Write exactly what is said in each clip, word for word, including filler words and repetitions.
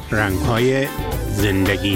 رنگ‌های زندگی.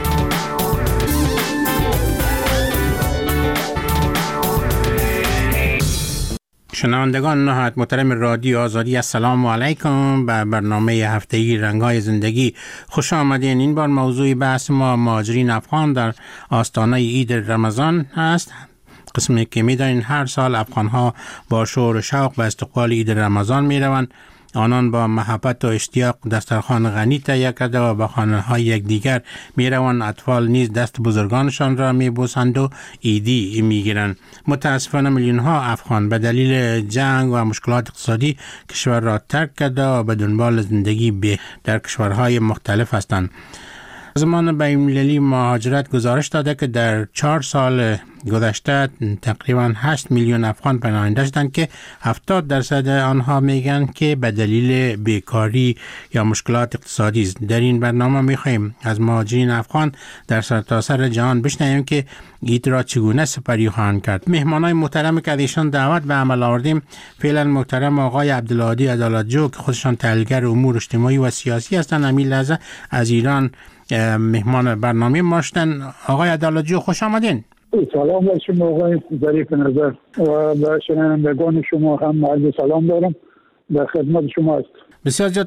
شنوندگان نهایت محترم رادیو آزادی، السلام علیکم. به برنامه هفتگی رنگ‌های زندگی خوش آمدین. این بار موضوع بحث ما مهاجرین افغان در آستانه عید رمضان هست. قسمی که می‌دانید هر سال افغان‌ها با شور و شوق به استقبال عید رمضان می‌روند. آنان با محبت و اشتیاق دسترخوان غنی تهیه کرده و به خانه‌های یکدیگر می‌روند. اطفال نیز دست بزرگانشان را می‌بوسند و عیدی می‌گیرند. متاسفانه میلیون‌ها افغان به دلیل جنگ و مشکلات اقتصادی کشور را ترک کرده و به دنبال زندگی به در کشورهای مختلف هستند. سازمان بین‌المللی مهاجرت گزارش داده که در چهار سال گذشته تقریباً هشت میلیون افغان پناهنده شدند که هفتاد درصد آنها میگن که به دلیل بیکاری یا مشکلات اقتصادی است. در این برنامه میخواهیم از مهاجرین افغان در سرتاسر جهان بشنویم که عید را چگونه سپری خواهند کرد. مهمانای محترم که ایشان دعوت به عمل آوردیم فعلا محترم آقای عبدالهادی عدالتجو که خودشان تحلیلگر امور اجتماعی و سیاسی هستند. همین لحظه از ایران مهمان برنامه ما شدن. آقای عدالتجو خوش آمدین. سلام بر شما آقای ظریف نظر و به شنوندگان شما هم عرض سلام دارم. در خدمت شما است. بسیار زیاد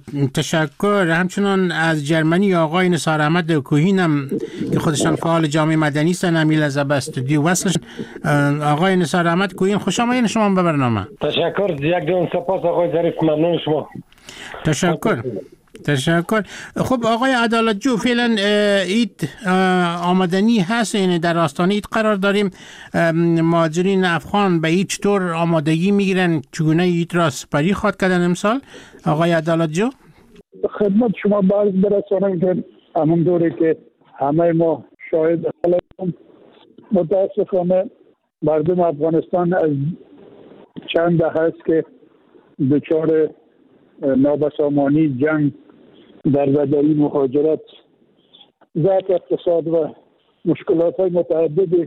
تشکر. همچنان از جرمنی آقای نثار احمد کوهین هم که خودشان فعال جامعه مدنی هستند امیل از به استودیو وصلش. آقای نثار احمد کوهین خوش آمدین شما به برنامه. تشکر. یک دون سپاس آقای ظریف، ممنون شما. تشکر. تشکر. خب آقای عدالتجو، فعلا عید آمدنی هست، یعنی در آستانه عید قرار داریم. مهاجرین افغان به هیچ طور آمادگی میگیرن چگونه عید را سپری خواهد کردن امسال؟ آقای عدالتجو خدمت شما باز برسانم که همون دوره که همه ما شاهد هستیم، متاسفانه مردم افغانستان از چند دهه است که دچار نابسامانی، جنگ، دربدری، مهاجرت، ضعف اقتصاد و مشکلات های متعددی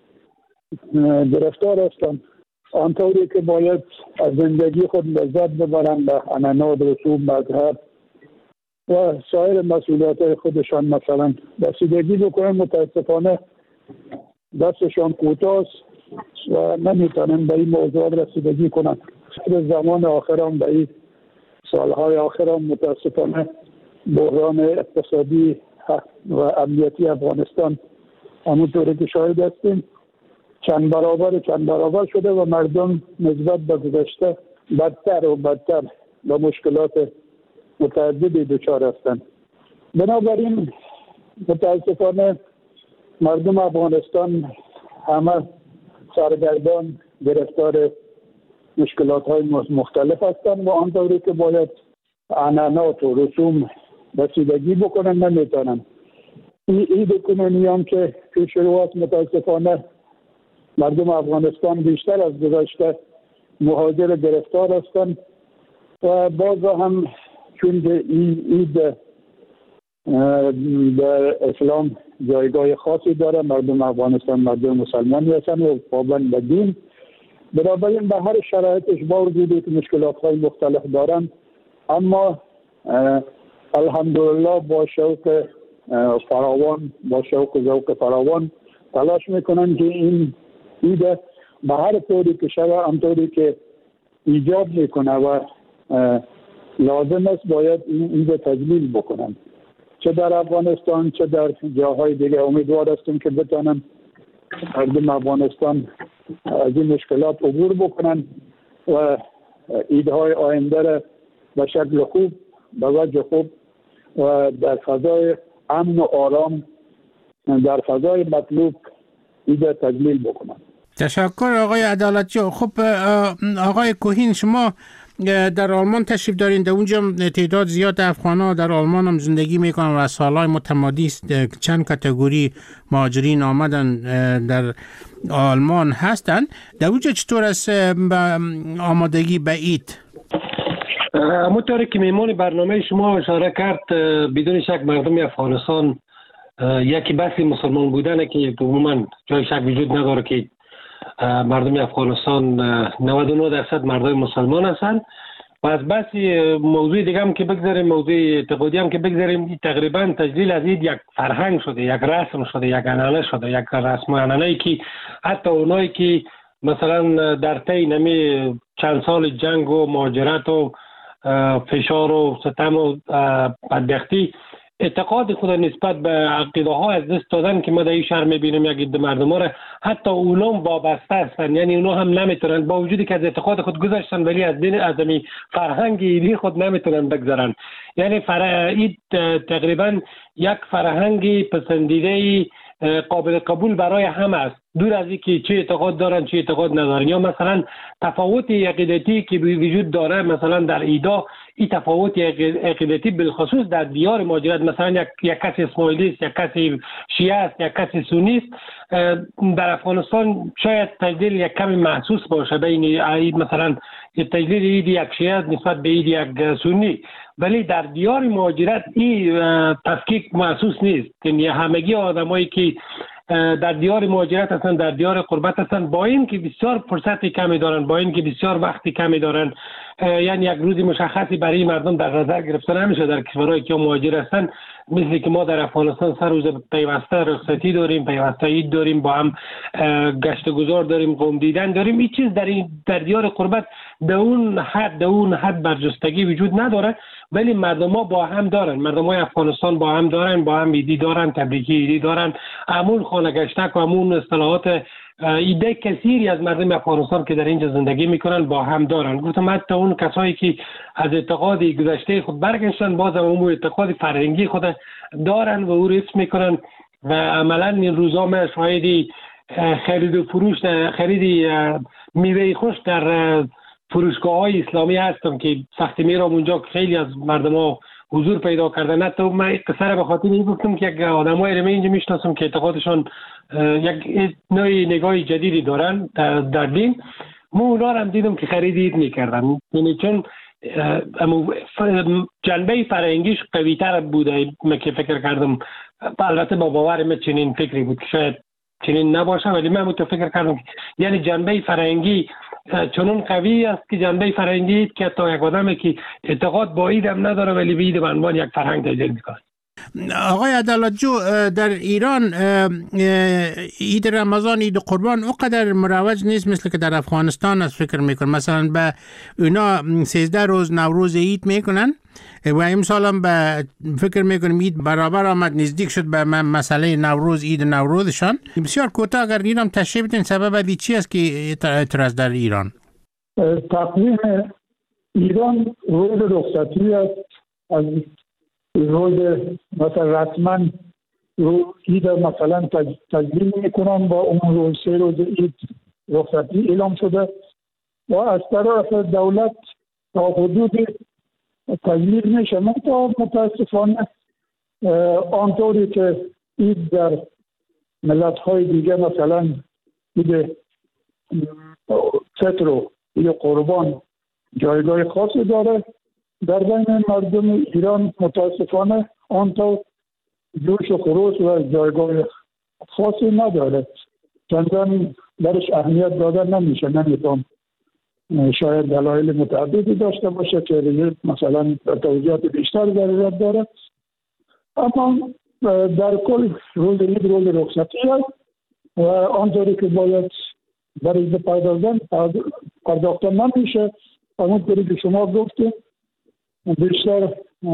گرفتار هستند. آنطوری که باید از زندگی خود لذت ببرند به عنعنات، رسوم، مذهب و سایر مسئولیت های خودشان مثلا رسیدگی بکنند، متاسفانه دستشان کوتاه است و نمیتونن به این موضوع رسیدگی کنند. زمان آخر هم به این سالهای آخر هم متاسفانه بحران اقتصادی و امنیتی افغانستان همونطوری که شاهد هستیم چند برابر چند برابر شده و مردم نسبت به گذشته بدتر و بدتر به مشکلات متعددی دچار هستند. بنابراین متاسفانه مردم افغانستان همه سرگردان، گرفتار مشکلات های مختلف هستند و آنطوری که باید عنعنات و رسوم رسیدگی بکنن نمیتونن. این عید کنونی هم که پیش رو است، متاسفانه مردم افغانستان بیشتر از گذشته مهاجر گرفتار هستند و باز هم چون این عید در اسلام جایگاه خاصی داره، مردم افغانستان مردم مسلمانی هستند و پابند به دین، بنابراین به هر شرایطش با وجودی که مشکلات‌های مختلف دارن، اما الحمدلله با شوق فراوان با شوق ذوق فراوان تلاش میکنن که این عید به هر طوری که شده همطوری که ایجاب میکنه و لازم است باید این عید تجلیل بکنن، چه در افغانستان چه در جاهای دیگه. امیدوار هستیم که بتونن مردم افغانستان از این مشکلات عبور بکنن و عیدهای آینده را به شکل خوب، به وجه خوب و در فضای امن و آرام، در فضای مطلوب عید تجلیل بکنن. تشکر آقای عدالتجو. خب آقای کوهین، شما در آلمان تشریف دارین، در اونجا تعداد زیاد افغان‌ها در آلمان هم زندگی میکنن و سالهای متمادی است چند کاتگوری مهاجرین آمدن در آلمان هستن. در اونجا چطور است آمادگی به عید؟ همونطوری که میمون برنامه شما اشاره کرد، بدون شک مردم افغانستان یکی بحث مسلمان بودنه که عموما جای شک وجود نداره که مردم افغانستان نود و نه درصد مردم مسلمان هستند و از بس موضوع دیگه هم که بگذاریم، موضوع اعتقادی هم که بگذاریم، تقریبا تجلیل از این یک فرهنگ شده، یک رسم شده، یک عنعنه شده، یک رسم و عنعنه‌ای که حتی اونایی که مثلا در طی نمی چند سال جنگ و مهاجرت و فشار و ستم و بدبختی اعتقاد خود نسبت به عقیده ها از دست دادن که ما در این شهر میبینیم یک عده مردم ها را حتی اونا وابسته هستن، یعنی اونا هم نمیتونن با وجودی که از اعتقاد خود گذاشتن ولی از دین از می فرهنگ ایدی خود نمیتونن بگذارن. یعنی فر... این تقریبا یک فرهنگ پسندیده قابل قبول برای همه است، دور از اینکه چه اعتقاد دارن چه اعتقاد ندارن. یا مثلا تفاوت عقیدتی که وجود داره مثلا در ایدا، این تفاوت عقیدتی بالخصوص در دیار مهاجرت، مثلا یک یک کسی اسماعیلی است، یک کسی شیعه است، یک کسی سنی است، در افغانستان شاید تجلیل یک کمی محسوس باشه بین مثلا تجلیل اید یک شیعه نسبت به اید یک سنی، ولی در دیار مهاجرت این تفکیک محسوس نیست. یعنی همگی آدمایی که در دیار مهاجرت هستن، در دیار غربت هستن، با این که بسیار فرصت کمی دارن، با این که بسیار وقتی کمی دارن، یعنی یک روزی مشخصی برای مردم در نظر گرفته نمیشه در کشورهایی که مهاجر هستن. مثل که ما در افغانستان سه روز پیوسته رخصتی داریم، پیوسته عید داریم، با هم گشت گذار داریم، قوم دیدن داریم. این چیز در این در دیار غربت به اون حد به اون حد برجستگی وجود نداره، ولی مردم ها با هم دارن، مردم های افغانستان با هم دارن، با هم ایدی دارن، تبریکی ایدی دارن، امون خانه گشتک و امون اصطلاحات ایده کثیری از مردم افغانستان که در اینجا زندگی میکنن با هم دارن. گفتم حتی اون کسایی که از اعتقاد گذشته خود برگشتن باز هم اون اعتقاد فرهنگی خود دارن و او رفت میکنن و عملا این روزا ما شاهدی خرید و فروش خرید میوه خوش در فروشگاه های اسلامی هستم که سختی میرم اونجا خیلی از مردم ها حضور پیدا کردن. حتی من قصه به خاطر این گفتم که یک آدمایی رو اینجا میشناسم که اعتقادشون یک نوع نگاه جدیدی دارن در دین، ما اونا هم دیدم که خرید میکردن، یعنی چون جنبه فرهنگیش قوی تر بوده. من که فکر کردم، البته با باور من چنین فکری بود که شاید چنین نباشه، ولی من متفکر فکر کردم که یعنی جنبه فرهنگی چنون قوی است که جنبه فرهنگی که تا یک آدمی که اعتقاد با ایدم نداره ولی به اید به عنوان یک فرهنگ تجلیل میکنه. آقای عدالتجو، در ایران عید رمضان، عید قربان اونقدر مروج نیست مثل که در افغانستان است فکر میکنم. مثلا به اونا سیزده روز نوروز عید میکنن و امسال هم به فکر میکنم عید برابر آمد، نزدیک شد به مسئله نوروز، عید نوروزشان. بسیار کوتاه اگر ایران تشریح بدین سبب ادی چی است که اعتراض در ایران؟ تقویم ایران روز رخصتی است، از روز مثلا رسما رو عید مثلا تجلیل میکنن، با اون روز سه روز عید رخصتی اعلام شده و از طرف دولت تا حدود تجلیل میشه. منتها متاسفانه آنطوری که عید در ملت های دیگه مثلا عید فطر و عید قربان جایگاه خاصی داره، در بین مردم ایران متاسفانه آنطور جوش و خروش و جایگاه خاصی نداره، چندان درش اهمیت داده نمیشه. نمیتونم شاید دلایل متعددی داشته باشه که مثلا توضیحات بیشتر ضرورت داره، اما در کل روز عید روز رخصتی است و آنطوری که باید برای پرداختن پرداختن نمیشه. همونطوری که شما گفتید بیشتر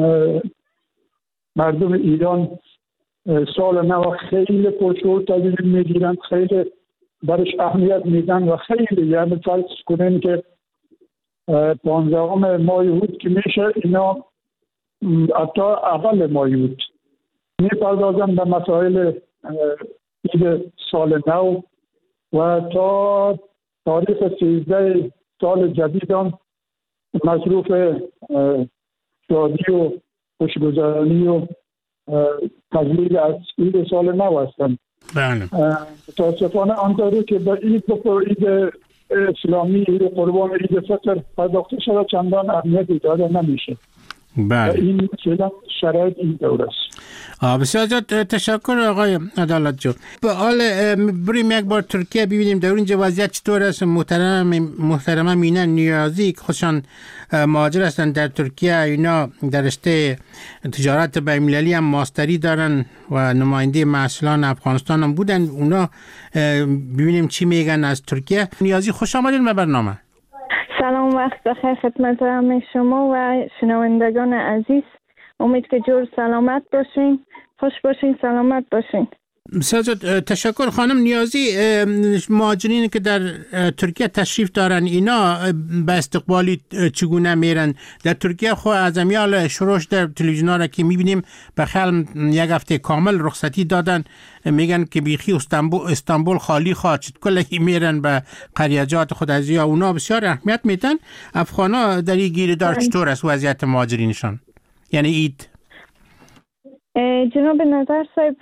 مردم ایران سال نو خیلی پرشور تجلیل میگیرن، خیلی برش اهمیت میدن و خیلی، یعنی فرض کنین که پانزدهم ماه یهود که میشه اینا حتی اول ماه یهود میپردازن به مسائل عید سال نو و تا تاریخ سیزده سال جدید هم مصروف شادی و خوشگذرانی و تجلیل از عید سال نو هستن. بله. متاسفانه آنطوری که به عید عید اسلامی، عید قربان، عید فطر پرداخته شده چندان اهمیتی داده نمیشه. بله. این فعلا شرایط این دور است. بسیار زیاد تشکر آقای عدالت جو. به حال بریم یک بار ترکیه ببینیم در اینجا وضعیت چطور است. محترم محترمه مینه نیازی که خودشان مهاجر هستند در ترکیه، اینا در رشته تجارت بین‌المللی هم ماستری دارن و نماینده مسئولان افغانستان هم بودن. اونا ببینیم چی میگن از ترکیه. نیازی خوش آمدین به برنامه. سلام، وقت بخیر خدمت همه شما و شنوندگان عزیز. امید که جور سلامت باشین، خوش باشین، سلامت باشین. بسیار تشکر خانم نیازی. مهاجرینی که در ترکیه تشریف دارن اینا به استقبالی چگونه میرن؟ در ترکیه خو از امیال شروعش در تلویزیونا را که میبینیم بخل یک هفته کامل رخصتی دادن، میگن که بیخی استانبول استانبول خالی خواهد شد، کلی میرن به قریجات خود از یا. اونا بسیار اهمیت میدن. افغانا در این گیردار چطور است وضعیت مهاجرینشان؟ یعنی اید جناب نظر صاحب،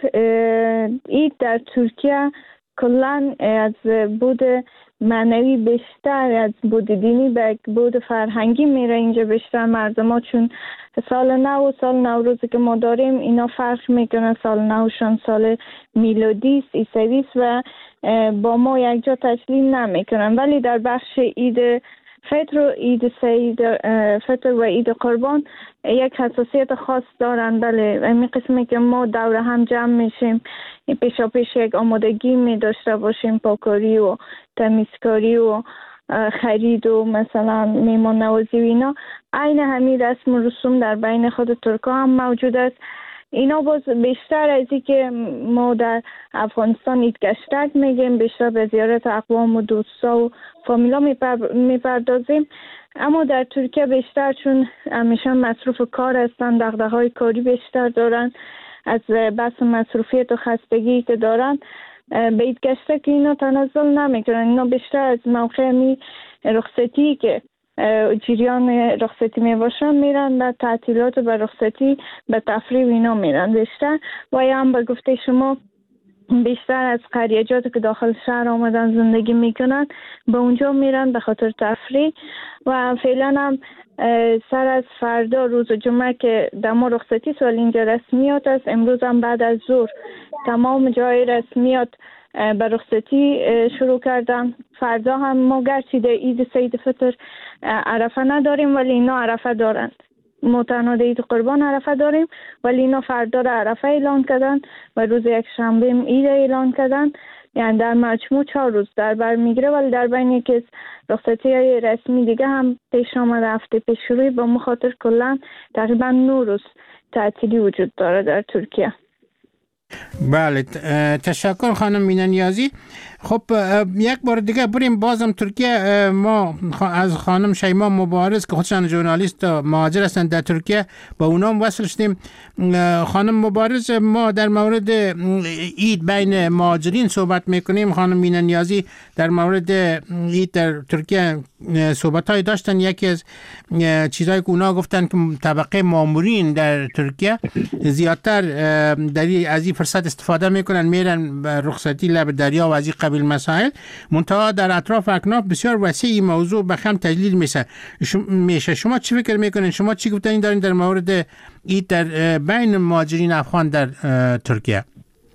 اید در ترکیه کلان از بود معنوی بیشتر از بود دینی به بود فرهنگی میره اینجا بیشتر مردم ها، چون سال نو و سال نوروزی که ما داریم اینا فرق میکنه. سال نوشان سال میلادی است، عیسوی است و با ما یک جا تجلیل نمیکنن، ولی در بخش اید فطر و عید سعید فطر و عید قربان یک حساسیت خاص دارن. بله، این قسمی که ما دور هم جمع میشیم، پیشا پیش یک آمادگی می داشته باشیم، پاکاری و تمیزکاری و خرید و مثلا میمان نوازی و اینا. عین همین رسم و رسوم در بین خود ترکا هم موجود است. اینا باز بیشتر از این که ما در افغانستان عید گشتک میگیم، بیشتر به زیارت اقوام و دوستا و فامیلا میپردازیم. اما در ترکیه بیشتر چون همیشه مصروف کار هستن، دغدغه‌های کاری بیشتر دارن، از بس مصروفیت و خستگی که دارن به عید گشتک اینا تنزل نمیکنن. اینا بیشتر از موقع می رخصتی که جریان رخصتی می باشن میرن و تعطیلات و رخصتی به تفریح اینا میرن بیشتر. و هم به گفته شما بیشتر از قریجات که داخل شهر آمدن زندگی میکنن به اونجا میرن به خاطر تفریح. و فعلا هم سر از فردا روز جمعه که دما رخصتی سال اینجا رسمیات است، امروز هم بعد از ظهر تمام جای رسمیات به رخصتی شروع کردن. فردا هم ما گرچه در عید سید فطر عرفه نداریم ولی اینا عرفه دارن. ما تنها عید قربان عرفه داریم ولی اینا فردا را عرفه اعلان کردن و روز یک شنبه عید اعلان کردن. یعنی در مجموع چهار روز در بر میگیره، ولی در بین یکی رخصتی های رسمی دیگه هم پیش آمده هفته پیش شروعی با مخاطر کلن تقریبا نه روز تعطیلی وجود داره در ترکیه. بله، تشکر خانم مینه نیازی. خب یک بار دیگه بریم بازم ترکیه. ما از خانم شیما مبارز که خودشان ژورنالیست مهاجر هستند در ترکیه با اونا وصل شدیم. خانم مبارز، ما در مورد عید بین مهاجرین صحبت میکنیم. خانم مینه نیازی در مورد عید در ترکیه صحبت‌های داشتن. یکی از چیزایی که اونا گفتن که طبقه مامورین در ترکیه زیادتر در از این فرصت استفاده میکنن، میرن به رخصتی لب دریا و از این قبیل مسائل. منتها در اطراف اکناف بسیار وسیع موضوع به هم تجلیل میشه. میشه شما چی فکر میکنین؟ شما چی گفتنی دارین در مورد عید در بین مهاجرین افغان در ترکیه؟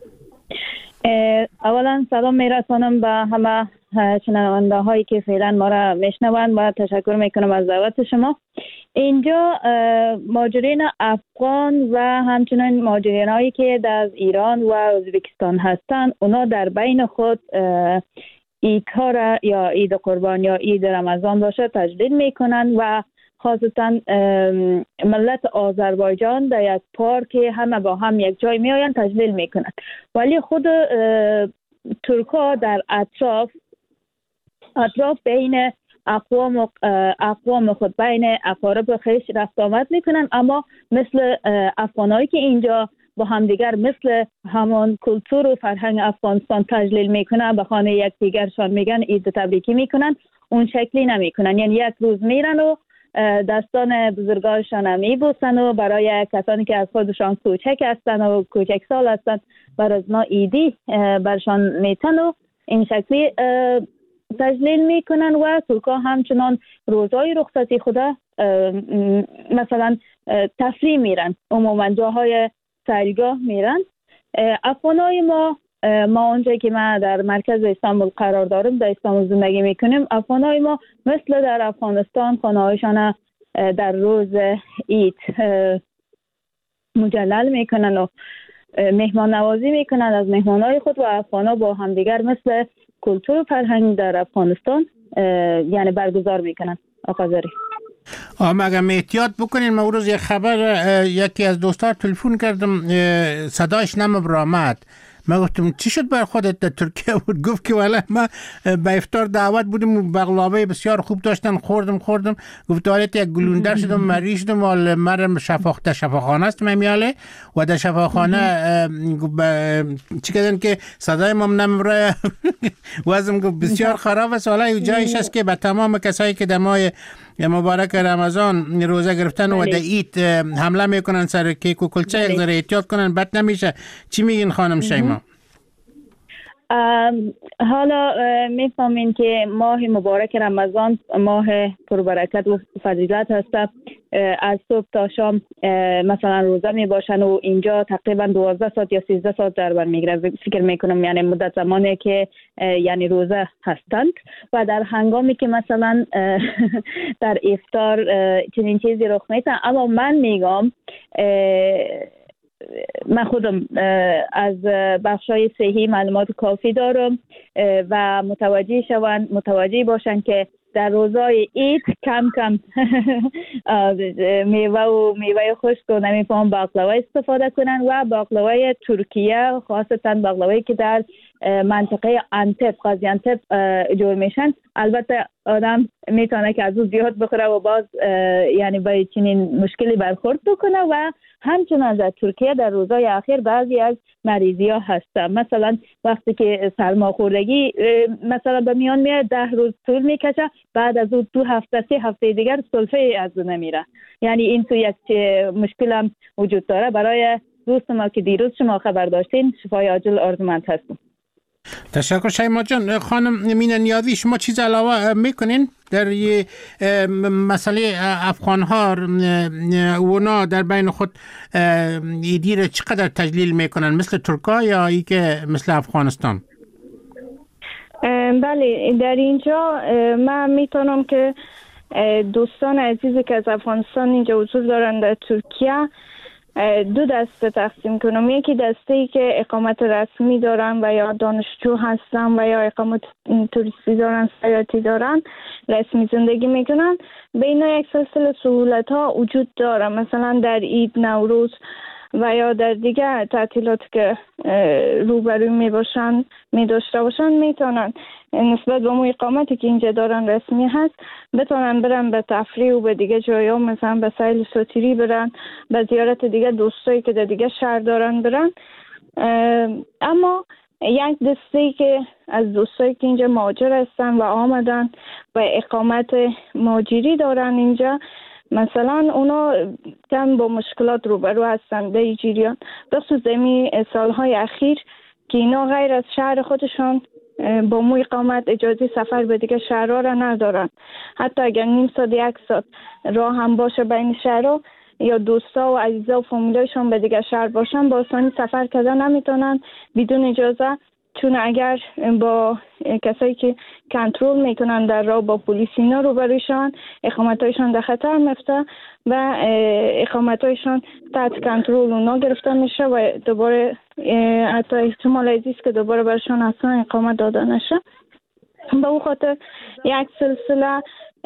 اولا سلام میرسانم به همه شنونده هایی که فعلا ما را میشنوند و تشکر میکنم از دعوت شما. اینجا مهاجرین افغان و همچنین مهاجرین هایی که در ایران و ازبکستان هستند، اونا در بین خود عیدها را یا عید قربان یا عید رمضان باشه تجلیل میکنن و خاصتا ملت آذربایجان در یک پارک همه با هم یک جای می آیند تجلیل میکنن. ولی خود ترکا در اطراف اطراف بین اقوام و اقوام خود بین اقارب خیش رفت آمد میکنن، اما مثل افغانایی که اینجا با همدیگر مثل همان کلتور و فرهنگ افغانستان تجلیل میکنن به خانه یکدیگرشان میگن عید تبریکی میکنن، اون شکلی نمیکنن. یعنی یک روز میرن و دستان بزرگانشان هم میبوسن و برای کسانی که از خودشان کوچک هستن و کوچک سال هستن بر از ما عیدی برشان میتن و این شکلی تجلیل میکنن. و ترکا همچنان روزهای رخصتی خدا مثلا تفریح میرن، عموما جاهای سیلگاه میرن. افغانای ما ما اونجا که ما در مرکز استانبول قرار داریم، در استانبول زندگی میکنیم، افغانای ما مثل در افغانستان خانه‌هایشان در روز عید مجلل میکنن و مهمان نوازی میکنن از مهمانای خود و افغانا با همدیگر مثل کلتور و فرهنگ در افغانستان یعنی برگزار میکنن. آقا زاری آم اگر احتیاط بکنین، ما روز یک خبر یکی از دوستان تلفن کردم صداش نمی‌برآمد. من گفتم چی شد بر خودت در ترکیه بود؟ گفت که والا ما به افطار دعوت بودیم، بقلاوه بسیار خوب داشتن، خوردم خوردم گفت حالت یک گلوندر شدم، مریض شدم، ولی مرم شفاخ در شفاخانه است میاله و در شفاخانه چی کردن که صدای ما نمیبره وزم گفت بسیار خراب است. حالا جایش است که به تمام کسایی که در ماه مبارک رمضان روزه گرفتن و در عید حمله میکنن سر کیک و کلچه، یک ذره احتیاط کنن بد نمیشه. چی میگین خانم شیما؟ حالا میفهمین که ماه مبارک رمضان ماه پربرکت و فضیلت هست. از صبح تا شام مثلا روزه می باشن و اینجا تقریبا دوازده ساعت یا سیزده ساعت در بر میگیره فکر میکنم، یعنی مدت زمانی که یعنی روزه هستند. و در هنگامی که مثلا در افطار چنین چیزی رخ میده. اما من میگم من خودم از بخشای صحی معلومات کافی دارم و متوجه شوند متوجه باشن که در روزای عید کم کم میوه و میوه خشک و نمیفهم باقلوا استفاده کنن و باقلوای ترکیه، خاصتا باقلوایی که در منطقه انتب قاضی انتب جور میشن. البته آدم میتونه که از او زیاد بخوره و باز یعنی با چنین مشکلی برخورد بکنه. و همچنان در ترکیه در روزهای اخیر بعضی از مریضی ها هستن، مثلا وقتی که سرماخوردگی مثلا به میان میاد ده روز طول میکشه، بعد از اون دو هفته سه هفته دیگر سلفه از اون نمیره. یعنی این تو یک مشکل هم وجود داره. برای دوست ما که دیروز شما خبر داشتین شفای عاجل آرزومند هستم. تشکر شیما جان. خانم مینه نیازی شما چیز علاوه میکنین در یه مسئله افغان ها؟ اونا در بین خود ایدی را چقدر تجلیل میکنن، مثل ترکا یا ای که مثل افغانستان؟ بله، در اینجا من میتونم که دوستان عزیزی که از افغانستان اینجا حضور دارن در ترکیه دو دسته تقسیم کنم. یکی دسته ای که اقامت رسمی دارن و یا دانشجو هستن و یا اقامت توریستی دارن، سیاحتی دارن، رسمی زندگی میکنن. بین یک سلسله سهولت ها وجود داره، مثلا در عید، نوروز و یا در دیگر تعطیلات که روبروی می باشن می داشته باشن میتونن نسبت به اون اقامتی که اینجا دارن رسمی هست بتونن برن به تفریح و به دیگه جایا، مثلا به سیل سوتیری برن، به زیارت دیگه دوستایی که در دیگه شهر دارن برن. اما یک دسته که از دوستایی که اینجا مهاجر هستن و آمدن و اقامت مهاجری دارن اینجا، مثلا اونا کم با مشکلات روبرو هستن در جریان بخصوص زمین سالهای اخیر که اینا غیر از شهر خودشان با مو اقامت اجازه سفر به دیگه شهرها را ندارن. حتی اگر نیم ساعت یک ساعت راه هم باشه بین شهرها یا دوستا و عزیزا و فامیلایشان به دیگه شهر باشن، با آسانی سفر کردن نمیتونن بدون اجازه، چون اگر با کسایی که کنترل میکنن در راه با پلیس اینا روبروشان، اقامتایشان در خطر میفته و اقامتایشان تحت کنترل اونا گرفته میشه و دوباره حتی احتمال عزیز که دوباره برشان اصلا اقامت داده نشه. به اون خاطر یک سلسله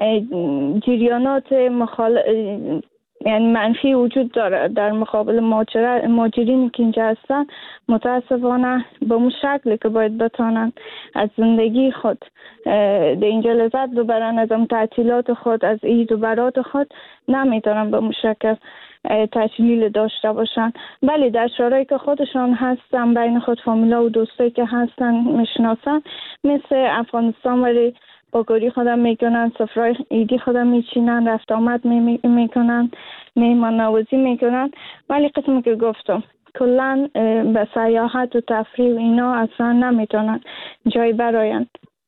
جریانات مخال... یعنی منفی وجود داره در مقابل مهاجرینی که اینجا هستن. متاسفانه به اون شکلی که باید بتانن از زندگی خود در اینجا لذت ببرن، از اون تعطیلات خود، از عید و برات خود، نمیتونن به اون شکل تجلیل داشته باشن. ولی در شورایی که خودشان هستن، بین خود فامیلا و دوستایی که هستن میشناسن، مثل افغانستان، ولی با گوری خودم میکنن، سفرهای ایدی خودم میچینن، رفت آمد میکنن، میهمان نوازی میکنن. ولی قسمی که گفتم کلن به سیاحت و تفریح و اینا اصلا نمیتونن جای براین.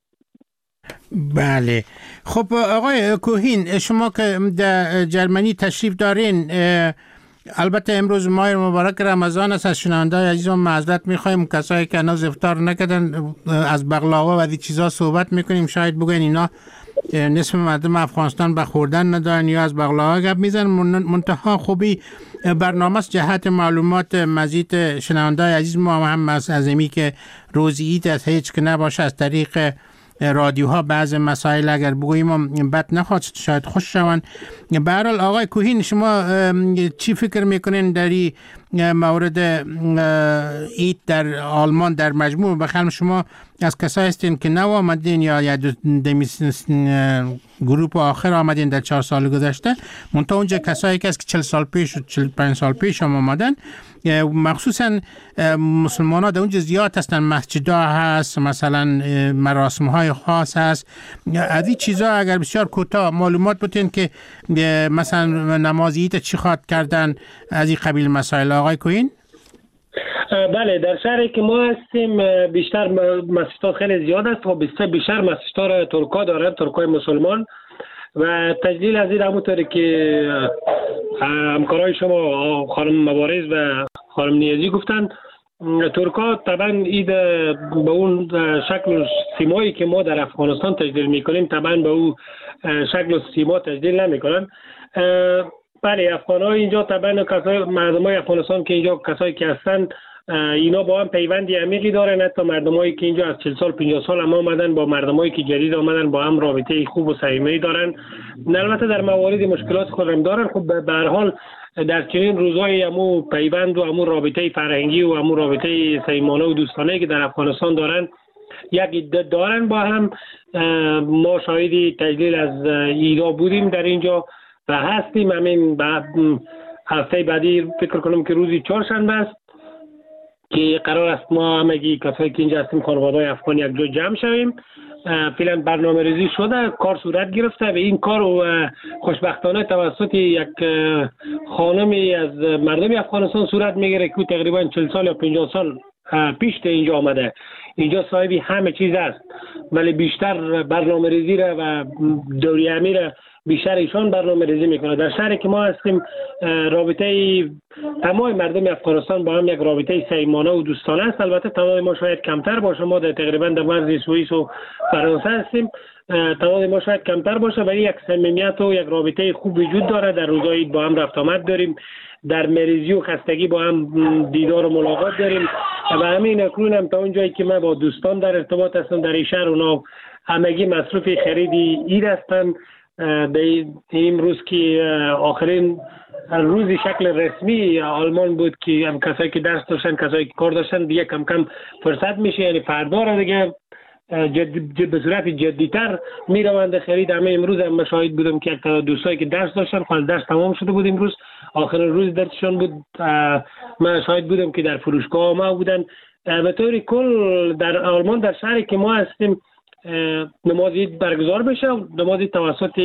بله. خب آقای کوهین، شما که در جرمنی تشریف دارین، البته امروز ماه مبارک رمضان است. از شنونده‌های عزیزم معذرت می‌خوایم، کسایی که هنوز افطار نکردن از بقلاوا و دی چیزا صحبت می‌کنیم، شاید بگن اینا نصف مردم افغانستان به خوردن ندارن یا از بقلاوا گپ میزنن. منتها خوبی برنامه است جهت معلومات مزید شنونده‌های عزیز ما هم از ازمی که روزی عید از هیچ که نباشه از طریق رادیوها بعض مسائل اگر بگوییم بد نخواد شاید خوش شوند. به هر حال آقای کوهین، شما چی فکر میکنین در این مورد عید در آلمان در مجموع؟ بخیر شما از کسایی هستین که نو آمدین یا یا گروپ آخر آمدین در چهار سال گذشته، منتها اونجا کسایی که از که چهل سال پیش و چهل و پنج سال پیش هم آمدن، مخصوصا مسلمان ها در اونجا زیاد هستن، مسجد ها هست، مثلا مراسم های خاص هست. از این چیزا اگر بسیار کوتاه معلومات بتین که مثلا نماز عید چی خواد کردن، از این قبیل مسائل آقای کوین؟ بله، در شهری که ما هستیم بیشتر مسجدها خیلی زیاد است و بیشتر بیشتر مسجدها ترکا دارند، ترکای مسلمان. و تجلیل از این همونطوری که همکارای شما خانم مبارز و خانم نیازی گفتن، ترکا طبعا اید به اون شکل و سیمایی که ما در افغانستان تجلیل میکنیم طبعا به اون شکل و سیما تجلیل نمیکنن. بله، افغان‌ها اینجا طبعا کسای مردمای افغانستان که اینجا کسایی که هستن اینا با هم پیوندی عمیقی دارن. حتی مردمایی که اینجا از چهل سال پنجاه سال هم آمدن با مردمایی که جدید آمدن با هم رابطه خوب و صمیمی دارن. البته در مواردی مشکلات خودم دارن. خب به هر حال در چنین روزهای همو پیوند و همو رابطه فرهنگی و همو رابطه صمیمانه و دوستانه که در افغانستان دارن یک عده دارن با هم. ما شاهدی تجلیل از ایدا بودیم در اینجا و هستیم. همین بعد هفته بعدی فکر کنم که روزی چهارشنبه است که قرار است ما همگی کسایی که اینجا هستیم خانواده‌های افغان یک جا جمع شویم. فعلا برنامه ریزی شده، کار صورت گرفته و این کار و خوشبختانه توسط یک خانمی از مردم افغانستان صورت میگیره که تقریبا چهل سال یا پنجاه سال پیش اینجا آمده. اینجا صاحبی همه چیز است، ولی بیشتر برنامه ریزی را و دوری همی را بیشتر ایشان برنامه ریزی میکنه. در شهری که ما هستیم رابطه تمام مردم افغانستان با هم یک رابطه صمیمانه و دوستانه است. البته تعداد ما شاید کمتر باشه، ما در تقریبا در مرز سوئیس و فرانسه هستیم، تعداد ما شاید کمتر باشه، ولی یک صمیمیت و یک رابطه خوب وجود داره. در روزهای با هم رفت آمد داریم، در مریضی و خستگی با هم دیدار و ملاقات داریم و همین اکنون هم تا اونجایی که من با دوستان در ارتباط هستم در این شهر، اونا همگی مصروف خریدی عید هستن. به این روز که آخرین روزی شکل رسمی آلمان بود که هم کسایی که درس داشتن کسایی که کار داشتن دیگه کم کم فرصت میشه، یعنی فردا را دیگه جد به صورت جدیتر میروند خرید. همه امروز هم مشاهد بودم که یک دوستایی که درس داشتن خالص درس تمام شده بود، امروز آخرین روز درسشون بود، من شاهد بودم که در فروشگاه ما بودن. به طور کل در آلمان در شهری که ما هستیم نماز عید برگزار بشه. نماز عید توسط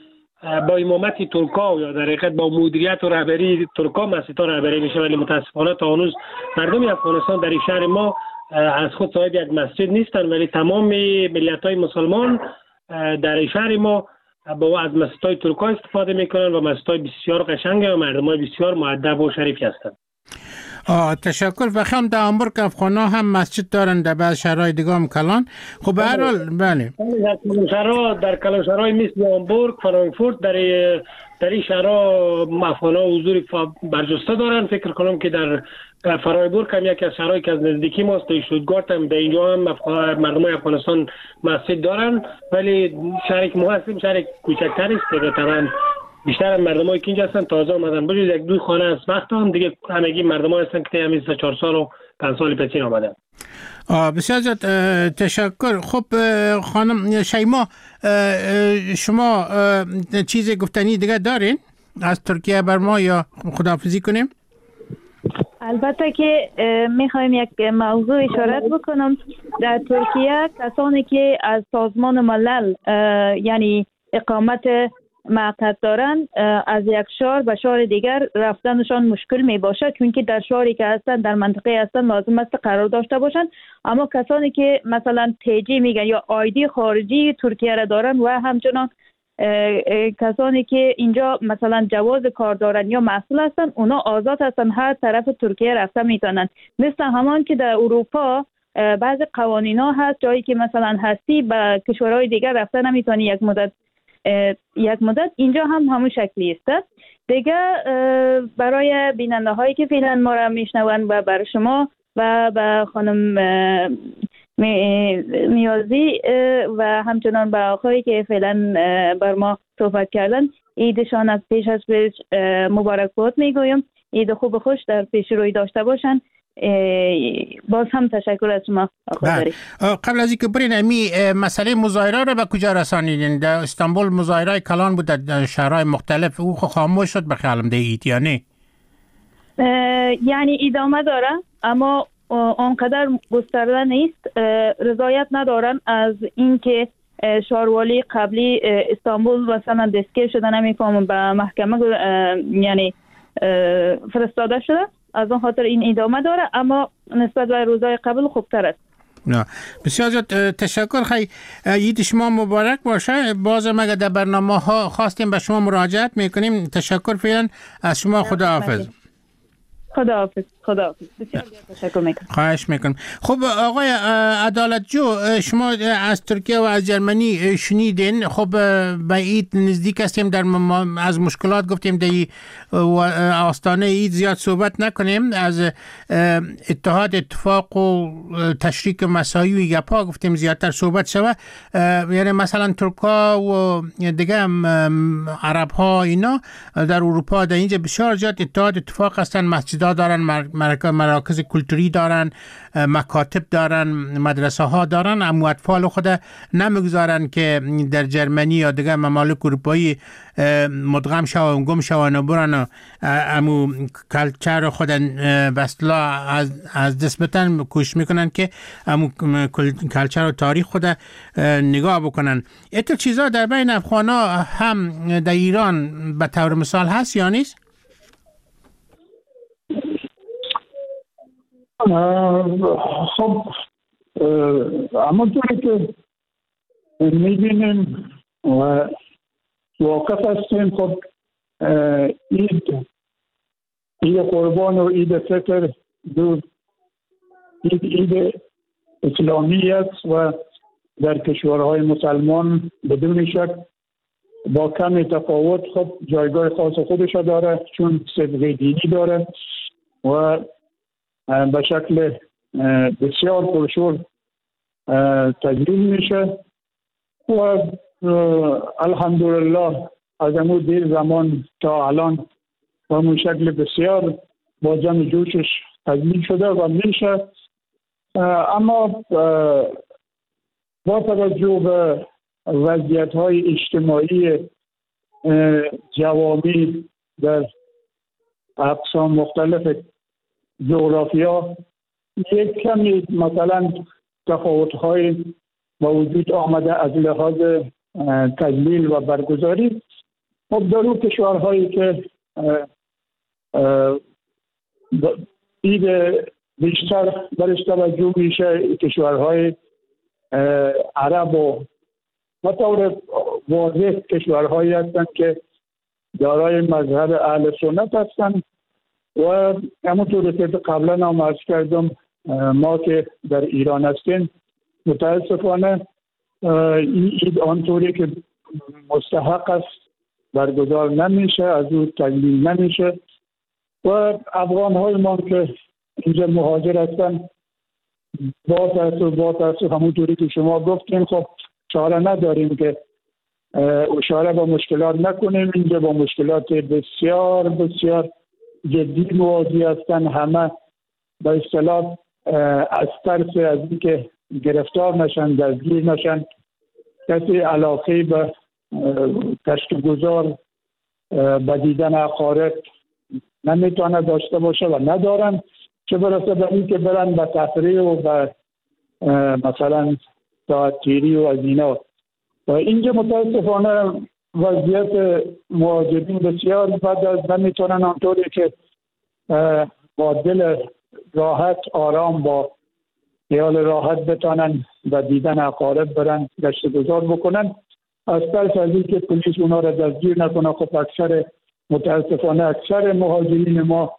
با امامت ترکا یا در حقیقت با مدیریت و رهبری ترکا مسجدها رهبری میشه، ولی متاسفانه تا هنوز مردم افغانستان در این شهر ما از خود صاحب یک مسجد نیستن، ولی تمام ملت‌های مسلمان در این شهر ما با از مسجدهای ترکا استفاده میکنن و مسجدهای بسیار قشنگ و مردمای بسیار مؤدب و شریفی هستند. آه تشکر. و خیام در هامبورگ افغان ها هم مسجد دارن، در بعض شهرهای دیگه هم کلان. خب به هر حال بله در شهرها در کلان شهرهای مثل هامبورگ، فرانکفورت در در این شهرها افغان ها حضور برجسته دارن. فکر کنم که در فرایبورگ هم یکی از شهرهایی که از نزدیکی ماست، در شتوتگارت هم در اینجا هم مردم افغانستان مسجد دارن، ولی شهری که ما هستیم شهر کوچکتری است که طبعا بیشتر مردمایی که اینجا هستن تازه آمدن، بجز یک دو خانه از وقت هم دیگه همگی مردمایی هستن که همین سه چهار سال و پنج سال پیش آمدن. بسیار زیاد تشکر. خب خانم شیما، شما چیز گفتنی دیگه دارین از ترکیه بر ما یا خداحافظی کنیم؟ البته که میخوایم یک موضوع اشارت بکنم. در ترکیه کسانی که از سازمان ملل یعنی اقامت موقت دارن از یک شهر به شهر دیگر رفتنشان مشکل می باشه، چون که در شهری که هستن در منطقه هستن لازم است قرار داشته باشن. اما کسانی که مثلا تیجی میگن یا آیدی خارجی ترکیه را دارن و همچنان کسانی که اینجا مثلا جواز کار دارن یا مسئول هستن اونا آزاد هستن هر طرف ترکیه رفته میتونن. مثل همان که در اروپا بعضی قوانین ها هست جایی که مثلا هستی به کشورهای دیگر رفته نمیتونی یک مدت یک مدت اینجا هم همون شکلی است. دیگه برای بیننده هایی که فعلا ما را میشنون و برای شما و به خانم نیازی و همچنان به آقایی که فعلا بر ما صحبت کردن عیدشان از پیش از پیش مبارکباد میگویم. عید خوب خوش در پیش روی داشته باشن. باز هم تشکر از شما آقای. قبل از اینکه برین امی مسئله مظاهره را به کجا رسانیدین؟ در استانبول مظاهره کلان بود در شهرهای مختلف، او خاموش شد به خیالم ده اید یا نه؟ یعنی ادامه داره اما آنقدر گسترده نیست. رضایت ندارن از اینکه شاروالی قبلی استانبول مثلا دستگیر شده، نمیفهمم به محکمه یعنی فرستاده شده، از اون خاطر این ادامه داره اما نسبت به روزهای قبل خوبتر است. نه بسیار زیاد تشکر. خیلی عید شما مبارک باشه. باز مگه در برنامه ها خواستیم به شما مراجعت میکنیم. تشکر فعلا از شما. خدا حافظ. خدا حافظ. خدا حافظ. بسیار تشکر میکنم. خواهش میکنم. خب آقای عدالت جو، شما از ترکیه و از جرمنی شنیدین. خب به عید نزدیک هستیم، در از مشکلات گفتیم در آستانه عید زیاد صحبت نکنیم. از اتحاد اتفاق و تشریک مساوی و گپا گفتیم زیادتر صحبت شوه. یعنی مثلا ترکا و دیگه عرب ها اینا در اروپا در اینجا بسیار زیاد اتحاد اتفاق هستن، مسجدها دارن، مراکز کلتوری دارن، مکاتب دارن، مدرسه ها دارن، اما اطفال خود نمیگذارن که در جرمنی یا دیگه ممالک اروپایی مدغم شون، گم شون و برن امو کلچر خود به اصطلاح از از دست بتن، کوشش میکنن که امو کلچر و تاریخ خود نگاه بکنن. ایتو چیزا در بین افغانا هم در ایران به طور مثال هست یا نیست؟ خب همونطوری که میبینیم و واقف هستیم، خب عید عید قربان و عید فطر دو عید عید اسلامی است و در کشورهای مسلمان بدون شک با کم تفاوت خب جایگاه خاص خودش داره، چون صبغه دینی داره و به شکل بسیار پرشور تجلیل میشه و الحمدلله از امو دیر زمان تا الان و امو شکل بسیار با جمع جوشش تجلیل شده و میشه. اما با توجه به وضعیت های اجتماعی جوامع در اقسام مختلف جغرافیا یک کمی مثلا تفاوت‌های با وجود آمده از لحاظ تجلیل و برگزاری. خب در اون کشورهایی که عید بیشتر برش توجه میشه، کشورهای عرب و به طور واضح کشورهایی هستند که دارای مذهب اهل سنت هستند و همونطور که قبلا هم عرض کردم ما که در ایران هستیم متاسفانه این عید آنطوری که مستحق است برگزار نمیشه، از او تجلیل نمیشه و افغان های ما که اینجا مهاجر هستن با تاسف با تاسف همونطوری که شما گفتیم خب چاره نداریم که اشاره با مشکلات نکنیم. اینجا با مشکلات بسیار بسیار جدی مواجه هستن. همه با اصطلاح از ترس از اینکه گرفتار نشن، دستگیر نشن، کسی علاقه به کشتگزار به دیدن اقارب نمیتونه داشته باشه و ندارن، چه برسه به این که برن به تفریح و به مثلا ساعت تیری و از اینا. و اینجا متاسفانه وضعیت مهاجرین بسیار بد است، نمیتونن آنطوری که با دل راحت آرام با خیال راحت بتانن و دیدن اقارب برن گشت گذار بکنن از پس از اینکه پلیس اونا را دستگیر نکنه، خب اکثر متاسفانه اکثر مهاجرین ما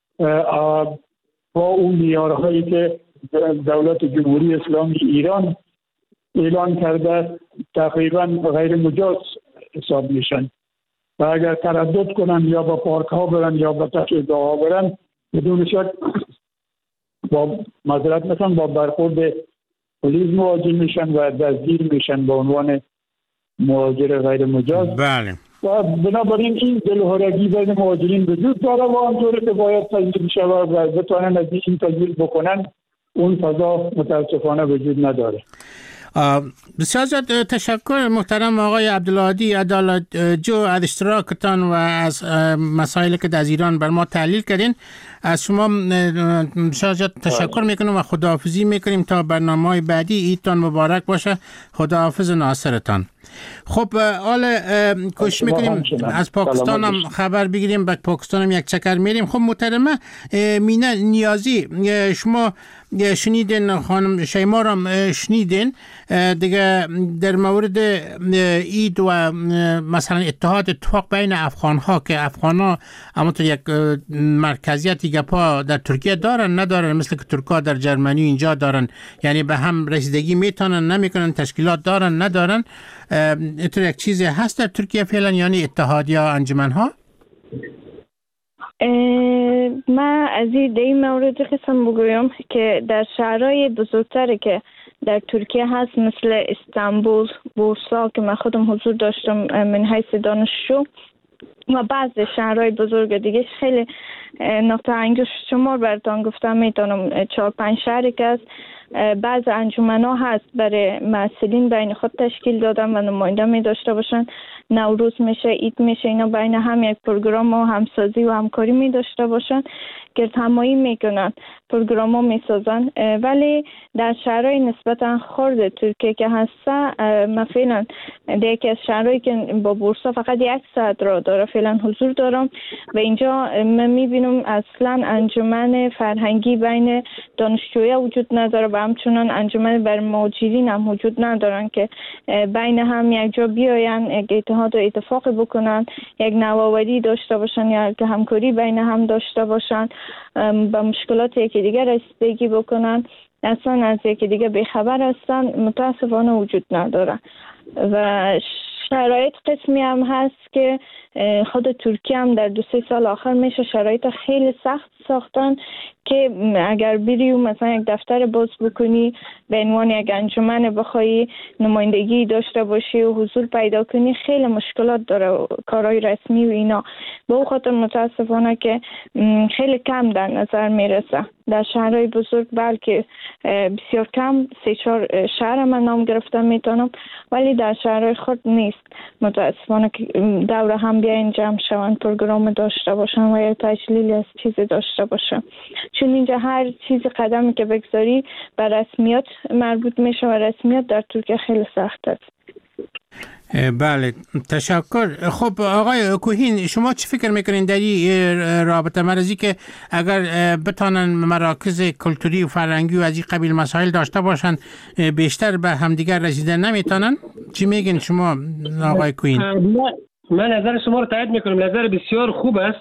با اون معیارهایی که دولت جمهوری اسلامی ایران اعلان کرده تقریبا غیر مجاز حساب میشن و اگر تردد کنن یا با پارک ها برن یا با تشریفگاه ها برن بدون شک با معذرت میخوام با برخورد پلیس مواجه میشن و دستگیر میشن به عنوان مهاجر غیر مجاز. بله. و بنابراین این دلهرگی بین مهاجرین وجود داره و آنطوری که باید تجدید شود و بتوانن از این تجدید بکنن اون فضا متاسفانه وجود نداره. بسیار زیاد تشکر محترم آقای عبدالهادی عدالت جو از اشتراکتان و از مسائلی که از ایران بر ما تحلیل کردین. از شما بسیار زیاد تشکر میکنم و خداحافظی میکنیم تا برنامه‌های بعدی. عیدتان مبارک باشه. خداحافظ ناصرتان. خب حالا کوشش میکنیم از پاکستان هم خبر بگیریم. به پاکستان هم یک چکر میریم. خب محترمه مینه نیازی، شما شنیدین، خانم شیما را شنیدین دیگه در مورد اید و مثلا اتحاد اتفاق بین افغان ها که افغان ها همونطور یک مرکزیتی گپا در ترکیه دارن ندارن، مثل که ترکا در جرمنی اینجا دارن، یعنی به هم رسیدگی میتونن نمیکنن، تشکیلات دارن ندارن. اینطور یک چیزی هست در ترکیه فعلا، یعنی اتحاد یا انجمن ها؟ من از این مورد قسم بگویم که در شهرهای بزرگتری که در ترکیه هست مثل استانبول، بورسا که من خودم حضور داشتم من حیث دانشجو و بعض شهرهای بزرگ دیگه، خیلی نقطه انگشت شمار براتون گفتم میتونم چهار پنج شهری که است. بعض انجمن‌ها هست برای مسئولین بین خود تشکیل دادن و نماینده می داشته باشن. نوروز میشه، عید میشه، اینا بین هم یک پروگرام و همسازی و همکاری می داشته باشن که همایی میکنن، پروگرام ها میسازن. ولی در شهرهای نسبتا خرد ترکیه که هسته، من فعلا در یکی از شهرهایی که با بورسا فقط یک ساعت را داره فعلا حضور دارم و اینجا من میبینم اصلا انجمن فرهنگی بین دانشجویا وجود نداره و همچنان انجمن بر مهاجرین هم وجود ندارن که بین هم یک جا بیاین، یک اتحاد و اتفاق بکنن، یک نوآوری داشته باشن یا که همکاری بین هم داشته باشن، با مشکلات یکی دیگر رسیدگی بکنن. اصلا از یکی دیگر بیخبر هستن، متاسفانه وجود نداره. و شرایط قسمی هم هست که خود ترکیه هم در دو سه سال آخر میشه شرایط خیلی سخت ساختن که اگر بری و مثلا یک دفتر باز بکنی به عنوان یک انجمن بخوای نمایندگی داشته باشی و حضور پیدا کنی، خیلی مشکلات داره کارهای رسمی و اینا. به اون خاطر متاسفانه که خیلی کم در نظر میرسه. در شهرهای بزرگ بلکه بسیار کم، سه چهار شهر من نام گرفتم میتونم، ولی در شهرهای خود نیست. متاسفانه که دور هم بیاین جمع شوند، پروگرام داشته باشن و یا تجلیل از چیزی داشته باشن، چون اینجا هر چیزی قدمی که بگذاری به رسمیات مربوط میشه و رسمیات در ترکیه خیلی سخت است. بله تشکر. خب آقای کوهین، شما چی فکر میکنین در این رابطه مرزی که اگر بتانن مراکز کلتوری و فرهنگی و از این قبیل مسائل داشته باشن بیشتر به همدیگر رسیدن نمیتونن؟ چی میگین شما آقای کوهین؟ من نظر شما رو تایید میکنم، نظر بسیار خوب است.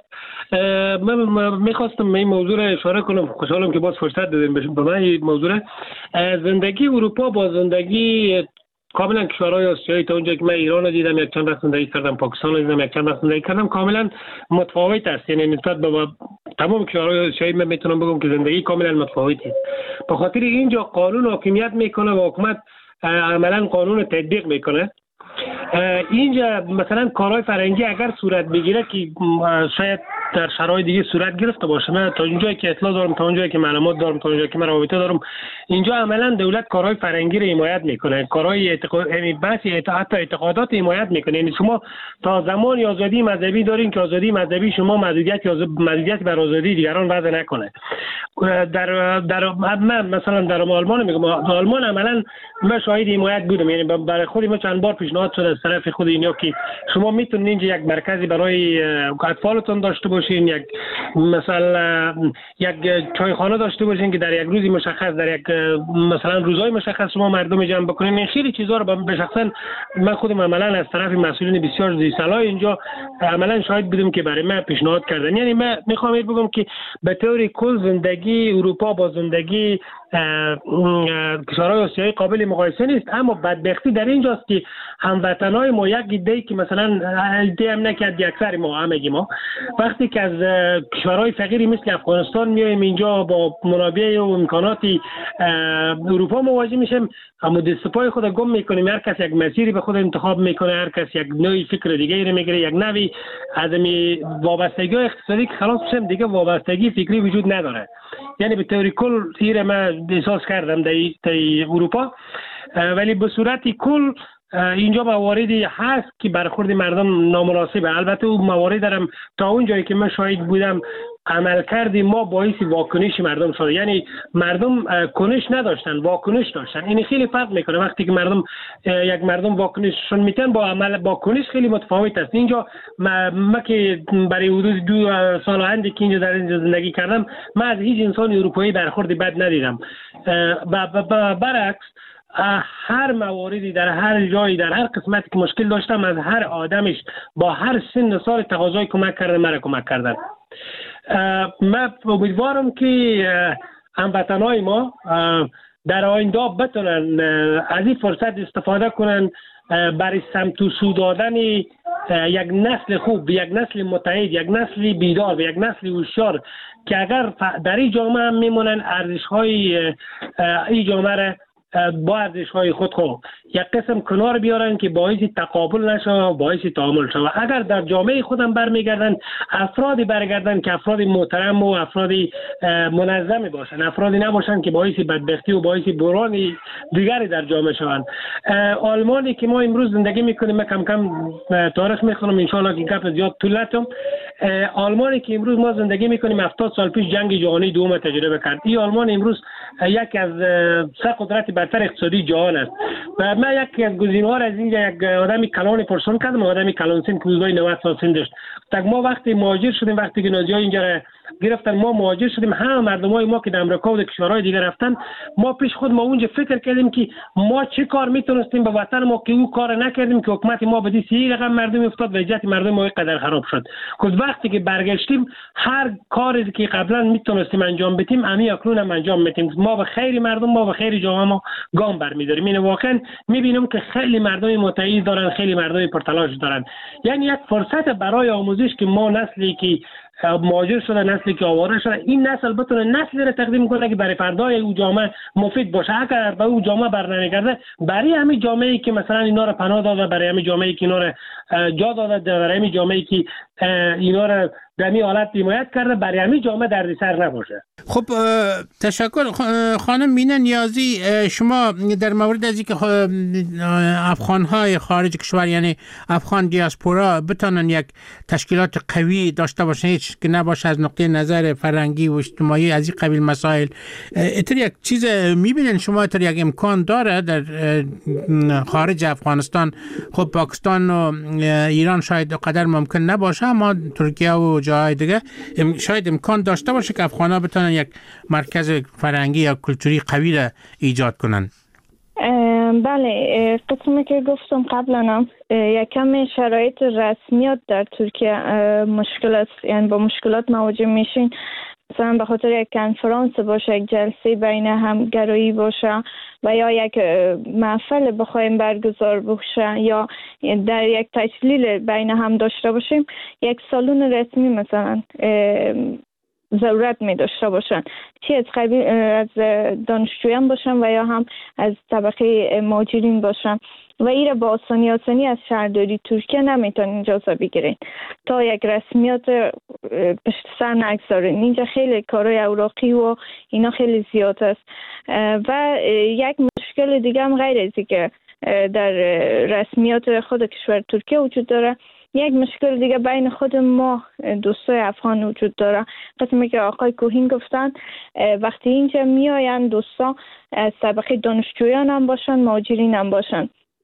من میخواستم این موضوع رو اشاره کنم، خوشحالم که باز فرصت دادیم به من این موضوع. زندگی اروپا با زندگی کاملا کشورهای آسیایی، تا اونجا که من ایران رو دیدم، یک چند وقت زندگی کردم، پاکستان رو دیدم، یک چند وقت زندگی کردم، کاملا متفاوت است. یعنی نسبت به تمام کشورهای آسیایی من میتونم بگم که زندگی کاملا متفاوتی است. به خاطر اینجا قانون حاکمیت میکنه و حکومت عملا قانون تطبیق میکنه. اینجا مثلا کارهای فرهنگی اگر صورت بگیره که شاید در شرایط دیگه صورت گرفته باشه، من تا اونجایی که اطلاع دارم، تا اونجایی که معلومات دارم، تا اونجایی که من رابطه دارم، اینجا عملا دولت کارهای فرهنگی رو حمایت میکنه، کارهای اعتقاد، یعنی بحث حتی اعتقادات حمایت میکنه. یعنی شما تا زمان آزادی مذهبی دارین که آزادی مذهبی شما محدودیت یا محدودیت بر آزادی دیگران وضع نکنه. در در من مثلا در آلمان میگم، آلمان عملا من شاهد حمایت بودم، یعنی برای خود ما چند بار پیشنهاد شده از طرف خود اینا که شما میتونید اینجا یک مرکزی برای اطفالتون داشته باشین، یک مثلا یک چایخانه داشته باشین که در یک روزی مشخص، در یک مثلا روزهای مشخص شما مردم جمع بکنین. این خیلی چیزا رو به شخصا من خودم عملا از طرف مسئولین بسیار ذی صلاح اینجا عملا شاهد بودم که برای من پیشنهاد کردن. یعنی من میخوام بگم که به طور کل زندگی اروپا با زندگی کشورهای آسیایی قابل مقایسه نیست، اما بدبختی در اینجاست که هموطنای ما یک ایده که مثلا ایده هم نکرد اکثر ما همگی ما وقتی که از کشورهای فقیری مثل افغانستان میایم اینجا با منابع و امکانات اروپا مواجه میشیم، اما دست پای خود گم میکنیم. هر کس یک مسیری به خود انتخاب میکنه، هر کس یک نوعی فکر دیگه رو میگیره، یک نوعی عدم وابستگی اقتصادی که خلاص بشیم دیگه وابستگی فکری وجود نداره. یعنی به طور کل ایره من احساس کردم در اروپا، ولی به صورت کل اینجا مواردی هست که برخورد مردم نامناسبه. البته اون موارد هم تا اون جایی که من شاهد بودم عمل کردی ما باعث واکنش مردم شده. یعنی مردم کنش نداشتن، واکنش داشتن. این خیلی فرق میکنه. وقتی که مردم یک مردم واکنششون میتن با عمل با کنش خیلی متفاوت است. اینجا ما که برای حدود دو سال اندی که اینجا در اینجا زندگی کردم من از هیچ انسان اروپایی برخورد بد ندیدم. برعکس هر مواردی در هر جایی در هر قسمتی که مشکل داشتم از هر آدمش با هر سن و سال تقاضای کمک کردن، مرا کمک کردن. من امیدوارم که هموطنای ما در آینده بتونن از این فرصت استفاده کنن برای سمت و سو دادن یک نسل خوب، یک نسل متحد، یک نسل بیدار و یک نسل هوشیار که اگر در این جامعه هم میمونن ارزش‌های این جامعه را با ارزش‌های خود خود یک قسم کنار بیارن که باعث تقابل نشه، باعث تعامل شه. اگر در جامعه خودم برمیگردن افرادی برگردن که افراد محترم و افرادی منظم باشن، افرادی نباشن که باعث بدبختی و باعث بحران دیگری در جامعه شوند. آلمانی که ما امروز زندگی میکنیم، من کم کم تاریخ میخونم ان شاء الله که گپ زیاد طول نتم. آلمانی که امروز ما زندگی میکنیم هفتاد سال پیش جنگ جهانی دوم تجربه کرد. این آلمان امروز یکی از سه قدرت برتر اقتصادی جهان است. و من یکی از گزینه‌ها از اینجا یک آدمی کلان پرسون کردم، آدمی کلان سن که حدود نود سال سن داشت. tak ما وقتی مهاجر شدیم، وقتی که نازی‌ها اینجا را گرفتن ما مهاجر شدیم، همه مردمای ما که در آمریکا و در کشورهای دیگه رفتن، ما پیش خود ما اونجا فکر کردیم که ما چه کار میتونستیم به وطن ما که او کار نکردیم که حکومت ما به دست یک رقم مردم افتاد و وضعیت مردم ما قدر خراب شد. خود وقتی که برگشتیم هر کاری که قبلا میتونستیم انجام بدیم همین اکنون هم انجام میدیم. ما به خیر مردم، ما به خیر جامعه ما گام برمی‌داریم. این واقعا میبینم که خیلی مردم متعهد دارن، خیلی مردم پرتلاش دارن. یعنی یک فرصت برای آموزش که ما نسلی که مهاجر شده، نسلی که آواره شده، این نسل بتونه نسلی را تقدیم کنه که برای فردای او جامعه مفید باشه. اگر به او جامعه برنمیگرده، برای همین جامعه‌ای که مثلا اینا را پناه داده، برای همین جامعه‌ای که اینا را جا داده، برای همین جامعه‌ای که اینا را در این حالت حمایت کرده، برای همین جامعه دردسر نباشه. خب تشکر خانم مینه نیازی. شما در مورد از اینکه افغان‌های خارج کشور یعنی افغان دیاسپورا بتونن یک تشکیلات قوی داشته باشن، هیچ که نباشه از نقطه نظر فرهنگی و اجتماعی از این قبیل مسائل، اتر یک چیز میبینن شما، اتر یک امکان داره در خارج افغانستان؟ خب پاکستان و ایران شاید قدر ممکن نباشه، اما ترکیه و جاهای دیگه شاید امکان داشته باشه که افغان‌ها بتونن یک مرکز فرهنگی یا کلتوری قوی را ایجاد کنن. بله، قسمی که گفتم قبلا هم یکم شرایط رسمیات در ترکیه مشکل است، یعنی با مشکلات مواجه میشین. مثلا به خاطر یک کنفرانس باشه، یک جلسه بین همگرایی باشه و یا یک محفل بخوایم برگزار بشه یا در یک تشلیل بین هم داشته باشیم، یک سالن رسمی مثلا ضرورت می داشته باشن، چی از قبیل از دانشجویان باشن و یا هم از طبقه مهاجرین باشن و ایره با آسانی آسانی از شهرداری ترکیه نمیتونین اجازه بگیرین تا یک رسمیات پشت سر نگذارین. اینجا خیلی کارهای اوراقی و اینا خیلی زیاد است. و یک مشکل دیگه هم غیر از که در رسمیات خود کشور ترکیه وجود داره، یک مشکل دیگه بین خود ما دوستای افغان وجود داره. قسمی که آقای کوهین گفتن، وقتی اینجا میاین دوستا از طبقه دانشجویان هم باشن، مهاجرین هم باشن،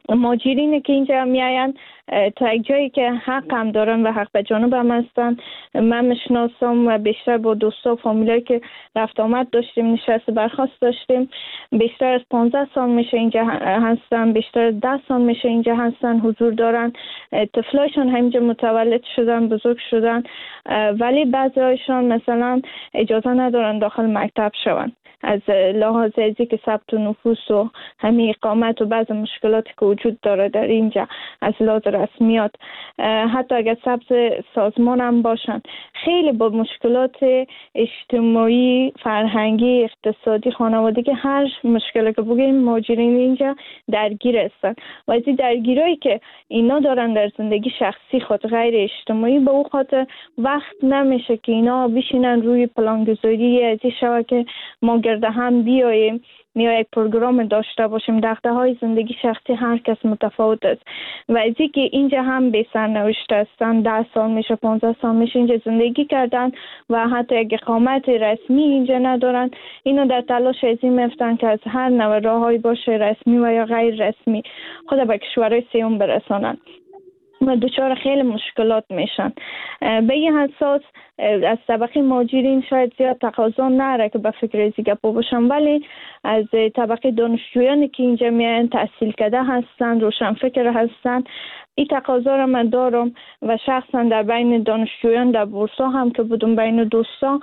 مهاجرینی که اینجا میاین تا یک جایی که حق هم دارن و حق به جانب هم هستن. من میشناسم و بیشتر با دوستا و فامیلایی که رفت آمد داشتیم، نشست برخاست داشتیم، بیشتر از پانزده سال میشه اینجا هستن، بیشتر از ده سال میشه اینجا هستن، حضور دارن، طفلایشان همینجا متولد شدن، بزرگ شدن، ولی بعضی هایشان مثلا اجازه ندارن داخل مکتب شون از لحاظ ازی که ثبت نفوس و همین اقامت و بعض مشکلاتی که وجود داره در اینجا از لحاظ رسمیات، حتی اگر ثبت سازمان هم باشن، خیلی با مشکلات اجتماعی، فرهنگی، اقتصادی، خانوادگی، هر مشکلی که بگیم مهاجرین اینجا درگیر هستن و از این درگیرایی که اینا دارن در زندگی شخصی خود غیر اجتماعی، به او خاطر وقت نمیشه که اینا بشینن روی پلانگذاری از این شوه که ما گرده هم بیاییم یا یک پروگرام داشته باشیم. دغدغه های زندگی شخصی هر کس متفاوت است و از اینکه اینجا هم به سرنوشت هستن، ده سال میشه، پانزده سال میشه اینجا زندگی کردن و حتی یک اقامت رسمی اینجا ندارن، اینو در تلاش از این میفتن که از هر نوع راههایی باشه، رسمی و یا غیر رسمی، خود به کشورهای سیوم برسانن و دچار خیلی مشکلات میشن. به این اساس از طبقه مهاجرین شاید زیاد تقاضا نره که به فکر ازی گپا باشن، ولی از طبقه دانشجویانی که اینجا میان تحصیل کرده هستن، روشن فکر هستن، این تقاضا را من دارم و شخصا در بین دانشجویان در بورسا هم که بودم بین دوستا،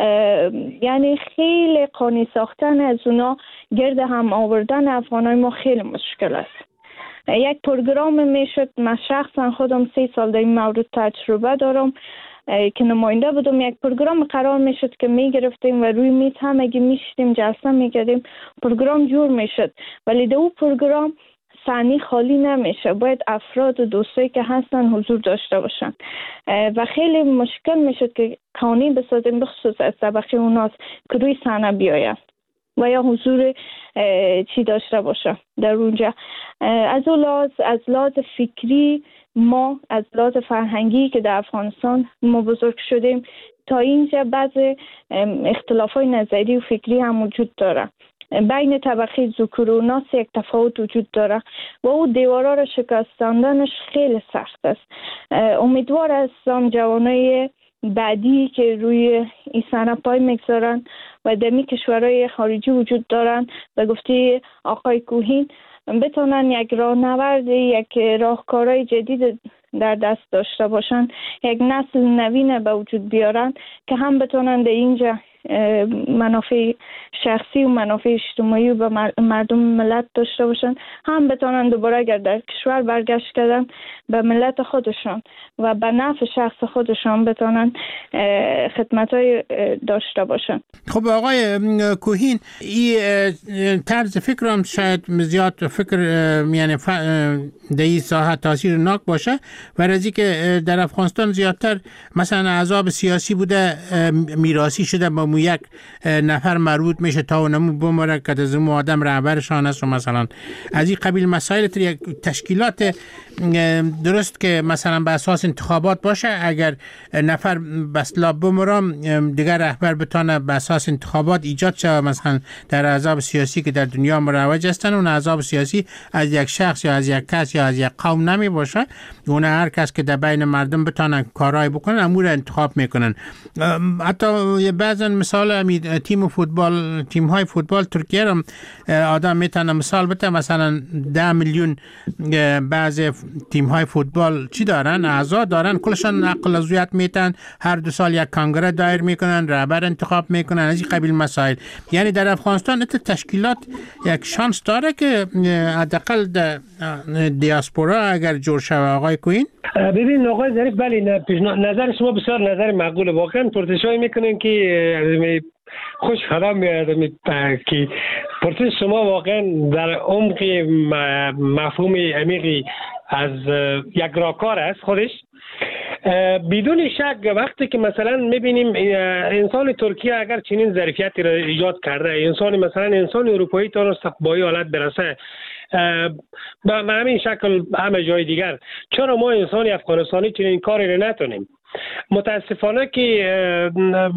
یعنی خیلی قانی ساختن از اونا گرد هم آوردن افغانای ما خیلی مشکل است. یک پروگرام میشد، من شخصا خودم سه سال در این مورد تجربه دارم که نماینده بودم، یک پروگرام قرار میشد که میگرفتیم و روی میز همگی میشتیم جلسه میکردیم، پروگرام جور میشد، ولی در اون پروگرام صحنه خالی نمیشه، باید افراد و دوستایی که هستن حضور داشته باشن و خیلی مشکل میشد که قانون بسازیم بخصوص از طبقه اوناست که روی صحنه بیاید و یا حضور چی داشته باشه در اونجا. از اون لحاظ، از لحاظ فکری ما، از لحاظ فرهنگی که در افغانستان ما بزرگ شدیم، تا اینجا بعض اختلافای نظری و فکری هم وجود داره. بین طبقه ذکور و اناث یک تفاوت وجود داره و او دیوارا را شکستاندنش خیلی سخت است. امیدوار هستم جوانای بعدی که روی این صحنه پای میگذارن و در می کشورهای خارجی وجود دارن، به گفته آقای کوهین، بتونن یک راهنورد، یک راهکارهای جدید در دست داشته باشن، یک نسل نوین به وجود بیارن که هم بتونن در اینجا منافع شخصی و منافع اجتماعی و به مردم ملت داشته باشن، هم بتونن دوباره اگر در کشور برگشت کردن به ملت خودشان و به نفع شخص خودشان بتونن خدمت‌های داشته باشن. خب آقای کوهین، این طرز فکرم شاید زیاد فکر یعنی در این ساحه تاثیر ناک باشه و رازی که در افغانستان زیادتر مثلا احزاب سیاسی بوده میراثی شده، با مو یک نفر مربوط میشه تا اونمو بمره که از اون آدم رهبرشان است و مثلا از این قبیل مسائل تشکیلات درست که مثلا به اساس انتخابات باشه، اگر نفر بسلا بمرم دیگر رهبر بتونه به اساس انتخابات ایجاد شه، مثلا در احزاب سیاسی که در دنیا مروج هستن، اون احزاب سیاسی از یک شخص یا از یک کس یا از یک قوم نمی باشه، اون هر کس که در بین مردم بتونن کارهای بکنن امور انتخاب میکنن. حتی بعضا مثال امی تیم فوتبال، تیم های فوتبال ترکیه هم آدم میتونه مثال بده، مثلا ده میلیون بعض تیم های فوتبال چی دارن، اعضا دارن، کلشان نقل عضویت میتن، هر دو سال یک کنگره دایر میکنن، رهبر انتخاب میکنن، از این قبیل مسائل. یعنی در افغانستان ات تشکیلات یک شانس داره که حداقل در دیاسپورا اگر جور شوه. آقای کوین ببین آقای ظریف، بله نظر شما بسیار نظر معقوله. واقعا پرسشایی میکنین که خوش خرام میاد که پرسش شما واقعا در عمق مفهوم عمیقی از یک راهکار است خودش. بدون شک وقتی که مثلا میبینیم انسان ترکیه اگر چنین ظرفیتی را ایجاد کرده، انسان مثلا انسان اروپایی تا با این حالت برسه، به همین شکل همه جای دیگر، چرا ما انسان افغانستانی چنین کاری را نتونیم؟ متاسفانه که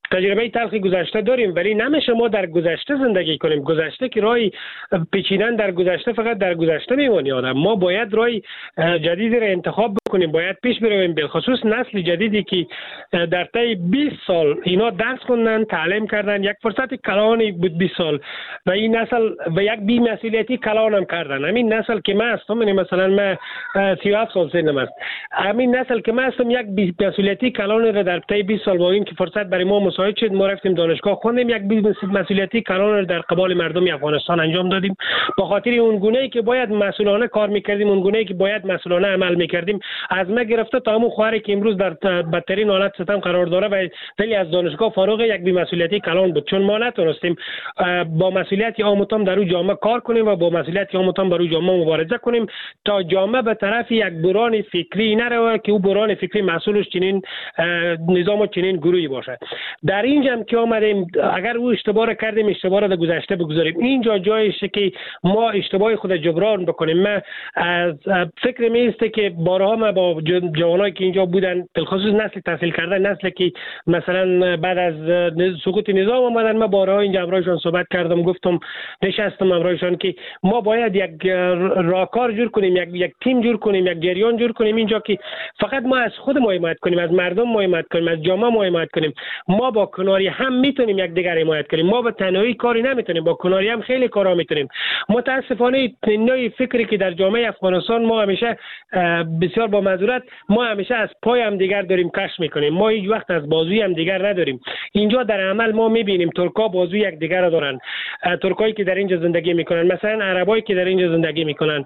تجربه تلخ گذشته داریم، ولی نمیشه ما در گذشته زندگی کنیم. گذشته که راه پیچیدن در گذشته فقط در گذشته میمونه. آدم ما باید راه جدیدی را انتخاب بکنیم، باید پیش برویم. بالخصوص نسل جدیدی که در طی بیست سال اینا درس خوندن، تعلیم کردن، یک فرصت کلانی بود بیست سال و این نسل و یک بی مسئولیتی کلان هم کردن. همین نسل که من هستم، مثلا من سی و هفت سال سنم است، همین نسل که من هستم یک بی مسئولیتی کلان را در طی بیست سال با این که فرصت برای ما مساعد شد، ما رفتیم دانشگاه خوندیم، یک بی مسئولیتی کلان را در قبال مردم افغانستان انجام دادیم. با خاطر اون گونه‌ای که باید مسئولانه کار میکردیم، اون گونه‌ای که باید مسئولانه عمل میکردیم، از ما گرفته تا همون خواهری که امروز در بدترین حالت ستم قرار داره و دلی از دانشگاه فارغ، یک بی مسئولیتی کلان بود، چون ما نتونستیم با مسئولیت عامتان در اون جامعه کار کنیم و با مسئولیت عامتان بر اون جامعه مبارزه کنیم تا جامعه به طرف یک بران فکری نره که او بران فکری مسئولش چنین نظام و چنین گروهی باشه. در اینجا که آمدیم، اگر او اشتباه کردیم اشتباه را در گذشته بگذاریم. اینجا جایشه که ما اشتباه خود جبران بکنیم. من از فکر میسته که بارها ما با جوانایی که اینجا بودن، بالخصوص نسل تحصیل کرده، نسل که مثلا بعد از سقوط نظام آمدن، ما بارها اینجا امرایشان صحبت کردم، گفتم نشستم امرایشان که ما باید یک راهکار جور کنیم، یک یک تیم جور کنیم، یک جریان جور کنیم اینجا که فقط ما از خود ما حمایت کنیم، از مردم ما حمایت کنیم، از جامعه ما حمایت کنیم. ما با کناری هم میتونیم یک دیگر حمایت کنیم. ما به تنهایی کاری نمیتونیم، با کناری هم خیلی کارا میتونیم. متاسفانه نوعی فکری که در جامعه افغانستان ما همیشه بسیار با معذرت ما همیشه از پای هم دیگر داریم کش میکنیم. ما هیچ وقت از بازوی هم دیگر نداریم. اینجا در عمل ما میبینیم ترکا بازوی یک دیگر را دارن. ترکایی که در اینجا زندگی میکنن، مثلا عربایی که در اینجا زندگی میکنن،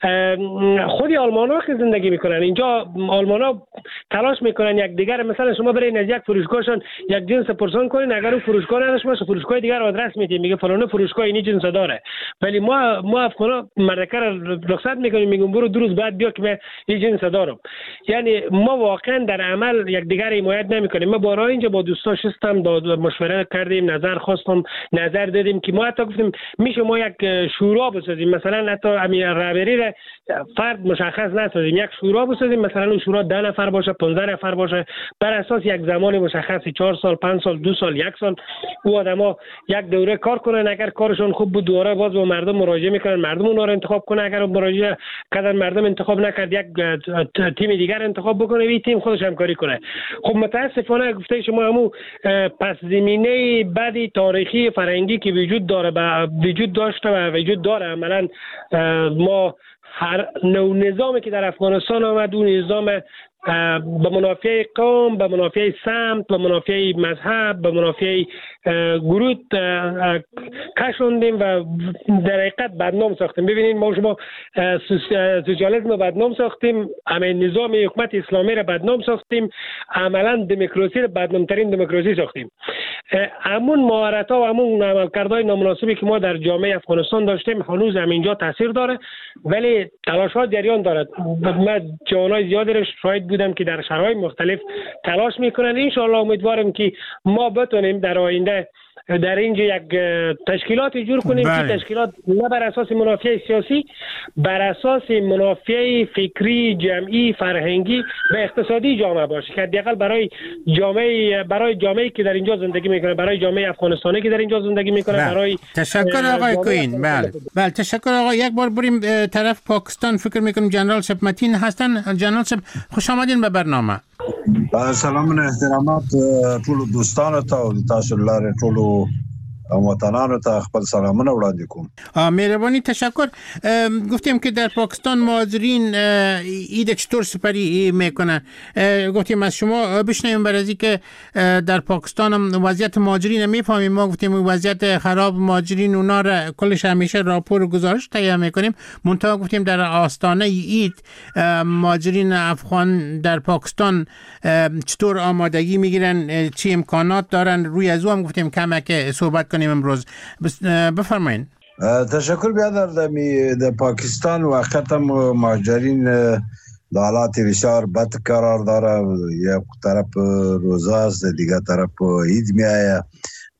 خودی آلمانا که زندگی میکنن اینجا، آلمانا تلاش میکنن یک دیگر، مثلا شما برین از یک فروشگاهشون یک جنس پرسان کنین، اگر اون فروشگاه نداشت باشه فروشگاه دیگر آدرس میده، میگه فلان فروشگاه اینی جنس داره. ولی ما ما افغانا مردکه را رخصت میکنیم، میگیم برو دو روز بعد بیا که من این جنس دارم. یعنی ما واقعا در عمل یک دیگر حمایت نمیکنیم. ما بارها اینجا با دوستا شستم داد مشوره کردیم، نظر خواستم، نظر دادیم که ما حتی گفتیم میشه ما یک شورا بسازیم، مثلا حتی امیر رهبری را فرد مشخص نسازیم، یک شورا بسازیم، مثلا اون شورا ده نفر باشه، پانزده نفر باشه، بر اساس یک زمان مشخصی چهار سال، پنج سال، دو سال، یک سال او آدما یک دوره کار کنن. اگر کارشون خوب بود دوره باز با مردم مراجعه میکنن، مردم اونها رو انتخاب کنه. اگر مراجعه کردن مردم انتخاب نکرد، یک تیم دیگر انتخاب بکنه، این تیم خودش همکاری کنه. خب متاسفانه گفته شما همون پس زمینه بدی تاریخی فرهنگی که وجود داره و وجود داشته و وجود داره، عملا ما هر نوع نظامی که در افغانستان آمد، اون نظام به منافع قوم، به منافع سمت، به منافع مذهب، به منافع گروه کشوندیم و در حقیقت بدنام ساختیم. ببینید ما شما سوسیالیسم رو بدنام ساختیم، همین نظام حکومت اسلامی رو بدنام ساختیم، عملا دموکراسی رو بدنامترین دموکراسی ساختیم. همون مهارت ها و همون عملکردهای نامناسبی که ما در جامعه افغانستان داشتیم هنوز همینجا تاثیر داره، ولی تلاش ها جریان دارد. من جوانای زیادی رو شاهد بودم که در شرایط مختلف تلاش میکنن. ان شاء الله امیدوارم که ما بتونیم در آینده در اینجا یک تشکیلاتی جور کنیم بله. که تشکیلات نه بر اساس منافع سیاسی، بر اساس منافع فکری، جمعی، فرهنگی و اقتصادی جامعه باشه که حداقل برای جامعه برای جامعه‌ای که در اینجا زندگی میکنه، برای جامعه افغانستانی که در اینجا زندگی میکنه بله. برای تشکر آقای کوین. بله بله تشکر آقا. یک بار بریم طرف پاکستان. فکر میکنم جنرال سب متین هستن. جنرال سب خوش آمدین به برنامه. سلام و احترامات ټول دوستانو ته او تاسو لاره ټول وطنانو ته خپل سلامونه وړاندې کوم. مهربانی تشکر. گفتیم که در پاکستان مهاجرین ایده چطور سپری میکنن. گفتیم از شما بشنویم برای از که در پاکستان هم وضعیت مهاجرین میفهمیم. ما گفتیم وضعیت خراب مهاجرین اونا را کلش همیشه راپور و گزارش تهیه میکنیم. منتها گفتیم در آستانه اید مهاجرین افغان در پاکستان چطور آمادگی میگیرن، چه امکانات دارن، روی از او هم گفتیم کمک صحبت کنیم امروز. بفرمایید. تشکر. بیادر در پاکستان واقعا مهاجرین در حالات بسیار بد قرار داره. یک طرف روزه است، دیگر طرف عید می آید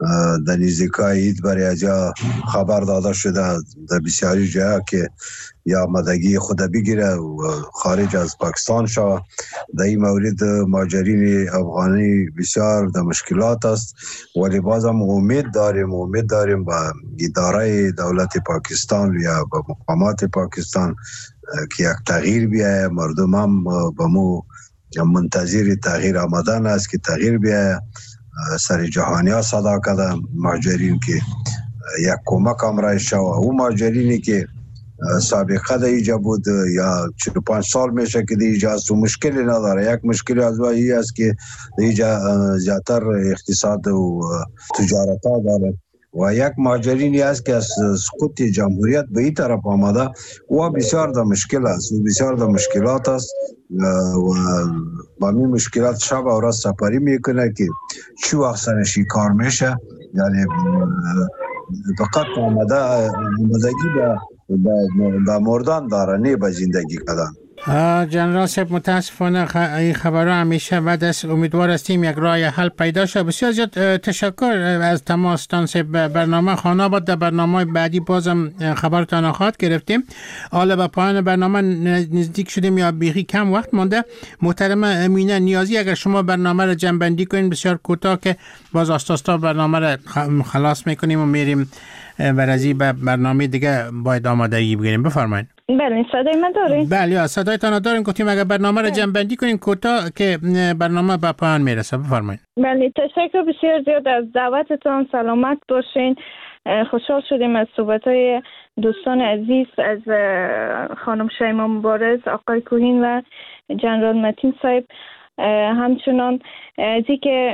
در نزدیکای اید برای اجا خبر داده شده در بسیاری جاها که یا آمدگی خود بگیره و خارج از پاکستان شود. در این مورد مهاجرین افغانی بسیار در مشکلات است، ولی باز هم امید داریم امید داریم با اداره دولت پاکستان یا با مقامات پاکستان که یک تغییر بیاید. مردم هم با مو منتظر تغییر آمدن است که تغییر بیاید. سر جهانی ها صدا کردن مهاجرین که یک کمک هم رای شود. او مهاجرینی که سابقه در اینجا بود یا چهل و پنج سال میشه که در اینجا است و مشکلی نداره. یک مشکلی از وی است که در اینجا زیادتر اقتصاد و تجارت ها داره و یک مهاجرینی است که از سقوط جمهوریت به این طرف آمده و بسیار در مشکل است و بسیار در مشکلات است و با این مشکلات شب و روز سپری میکنه که چی وقت سرشی کار میشه. یعنی فقط آمده آمدگی به مردان داره، نه به زندگی کردن. جنرال صاحب متاسفانه این خبرها همیشه بعد است. امیدوار هستیم یک راه حل پیدا شد. بسیار زیاد تشکر از تماستان صاحب. برنامه خانه بود. در برنامه بعدی بازم خبرتان خواهد گرفتیم. حالا به پایان برنامه نزدیک شدیم یا بیخی کم وقت مانده. محترم امینه نیازی، اگر شما برنامه را جنبندی کنین بسیار کوتاه که باز آستاستا برنامه را خلاص میکنیم و میریم برازی به برنامه دیگه باید آمادگی بگیریم. بفرمایید. بله صدای من دارین؟ بله صدایتان داریم. گفتیم اگر برنامه را جنبندی کنین کوتاه که برنامه به پایان میرسه. بفرمایید. بله تشکر بسیار زیاد از دعوتتان. سلامت باشین. خوشحال شدیم از صحبت‌های دوستان عزیز، از خانم شیما مبارز، آقای کوهین و جنرال متین صاحب. همچنان از اینکه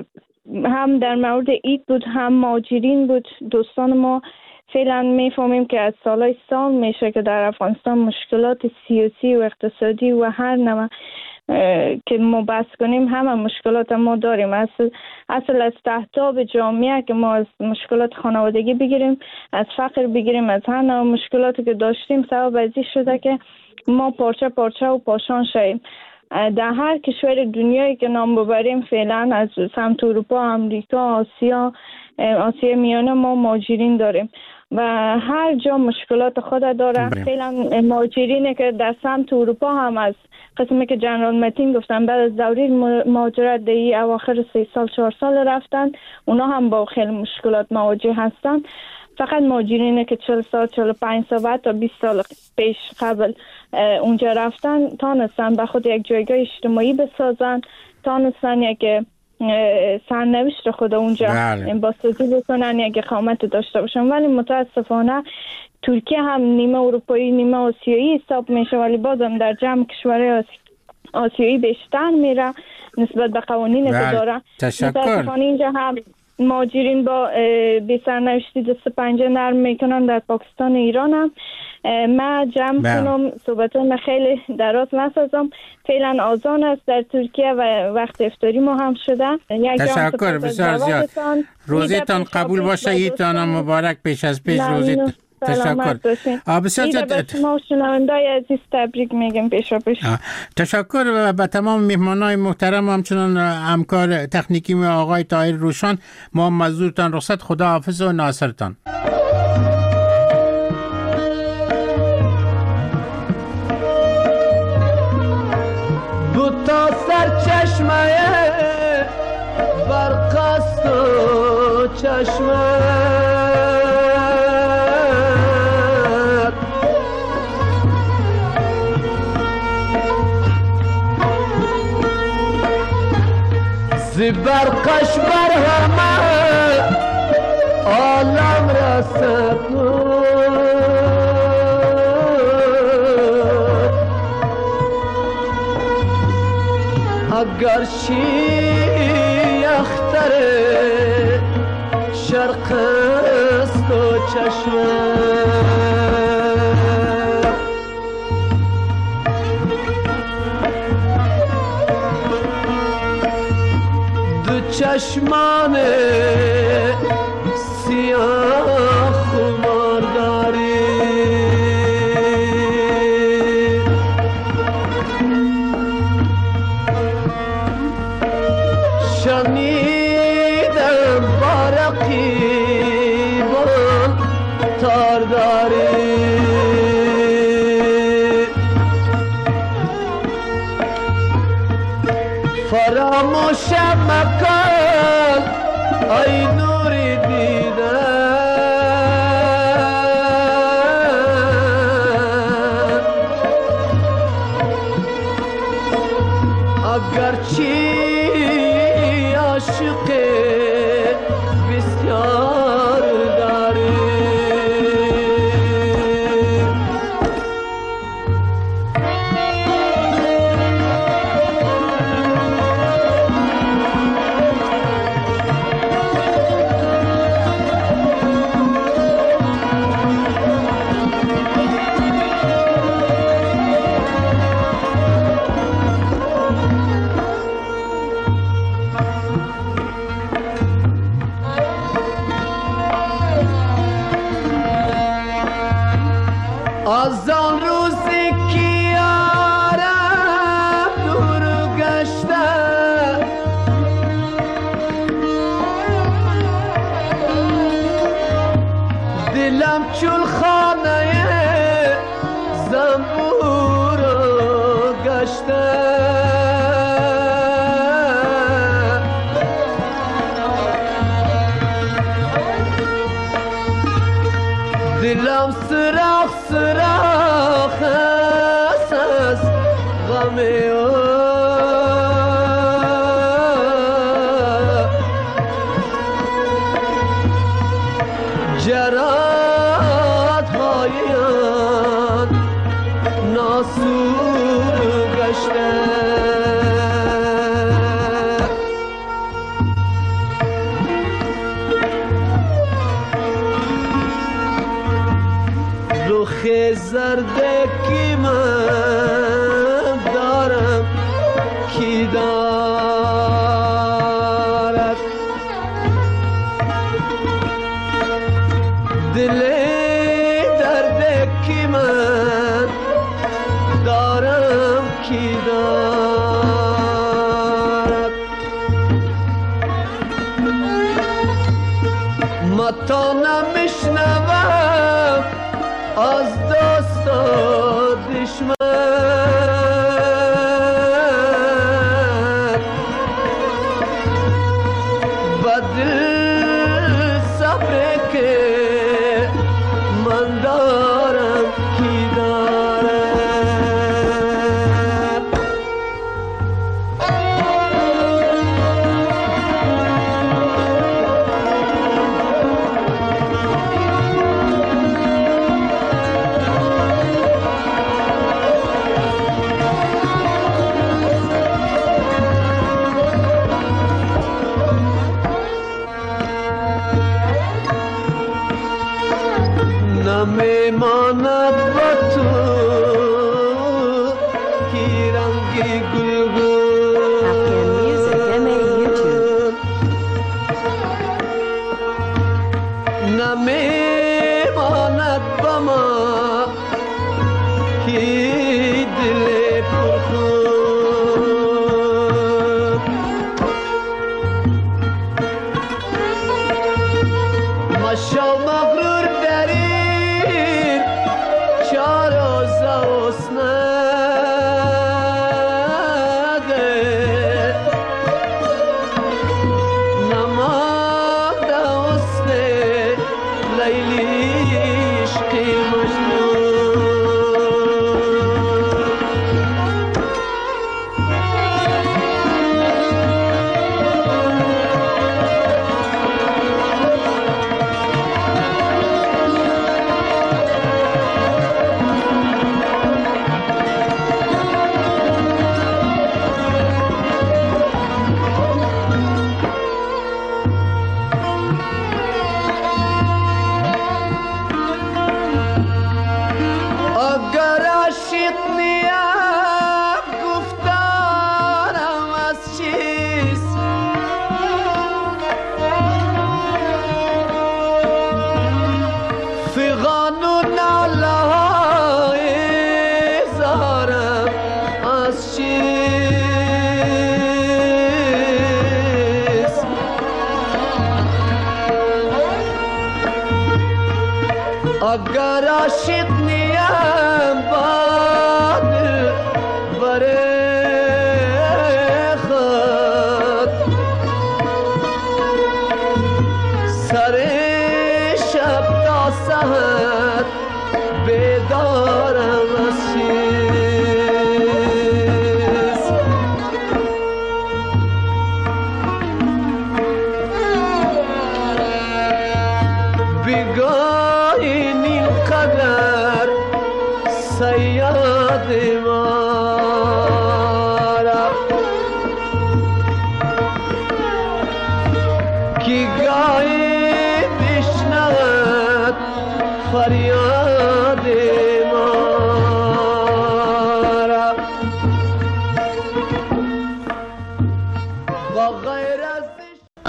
هم در مورد اید بود هم مهاجرین بود، دوستان ما فعلا میفهمیم که از سالهای سال میشه که در افغانستان مشکلات سیاسی و اقتصادی و هر نوع که ما بحث کنیم همه مشکلات ما داریم. اصل, اصل از تحتاب جامعه که ما از مشکلات خانوادگی بگیریم، از فقر بگیریم، از هر نوع مشکلاتی که داشتیم سبب از این شده که ما پارچه پارچه و پاشان شویم. در هر کشور دنیایی که نام ببریم فعلا از سمت اروپا، امریکا، آسیا، آسیا میانه ما مهاجرین داریم و هر جا مشکلات خود داره. فعلا مهاجرینه که در سمت اروپا هم از قسمی که جنرال متین گفتن بعد از دوره مهاجرت دی اواخر سه سال چهار سال رفتن، اونا هم با خیلی مشکلات مواجه هستن. فقط مهاجرینه که چهل سال چهل و پنج سال تا بیست سال پیش قبل اونجا رفتن تانستن به خود یک جایگاه اجتماعی بسازن، تانستن یک سرنوشت خود اونجا بازسازی بکنن، یک اقامت داشته باشن. ولی متاسفانه ترکیه هم نیمه اروپایی نیمه آسیایی حساب میشه، ولی بازم در جمع کشورهای آسیایی بیشتر میره نسبت به قوانین که داره. متاسفانه اینجا هم مهاجرین با بی سرنوشتی دست پنجه نرم میکنن. در پاکستان و ایران هم ما جمع کنم صحبتون خیلی دراز نسازم. فعلا آذان است در ترکیه و وقت افطاری ما هم شده. تشکر بسیار زیاد. روزتان قبول باشه. ایتان مبارک پیش از پیش روزتان. تشکر. بسیار زیاد شما شنوندای عزیز تبریک میگم پیشا پیش. تشکر و به تمام مهمانای محترم همچنان همکار تکنیکی ما آقای طاهر روشان. ما مزدورتان رخصت. خدا حافظ و ناصرتان. دو تا سر چشمه برقصد و چشمه زی برقش بر همه عالم رسد اگر شی اختر شرق است و چشمه دو چشمان سیاه خمارداری شنیدم دیدم بارقیبان تار داری فراموش مکن ای نوری دیدن اگرچی عاشق بسیار داری از آن روزی که یارم دور گشته دلم چون خانه زنبور گشته دلم سراخ سراخ است از غم او جرات‌های آن ناسور گشته رخ زردکی من دارم کی دارد دل دردکی من دارم کی دارد متا نمیشنوم از دوست و دشمن و دل صبر که من دارم کی دارم نمیماند با تو کی رنگی گلگون نمیماند با ما کی دل پرخون مشو مغرور داری چار روز اسنده نماده حسن لیلی عشقی مجنون اگر عاشق نیم باد بره خود سر شب تا سحر بیدارم از چیز بگاهین این قدر سیاد مارا کی گاهی بشنود فریاد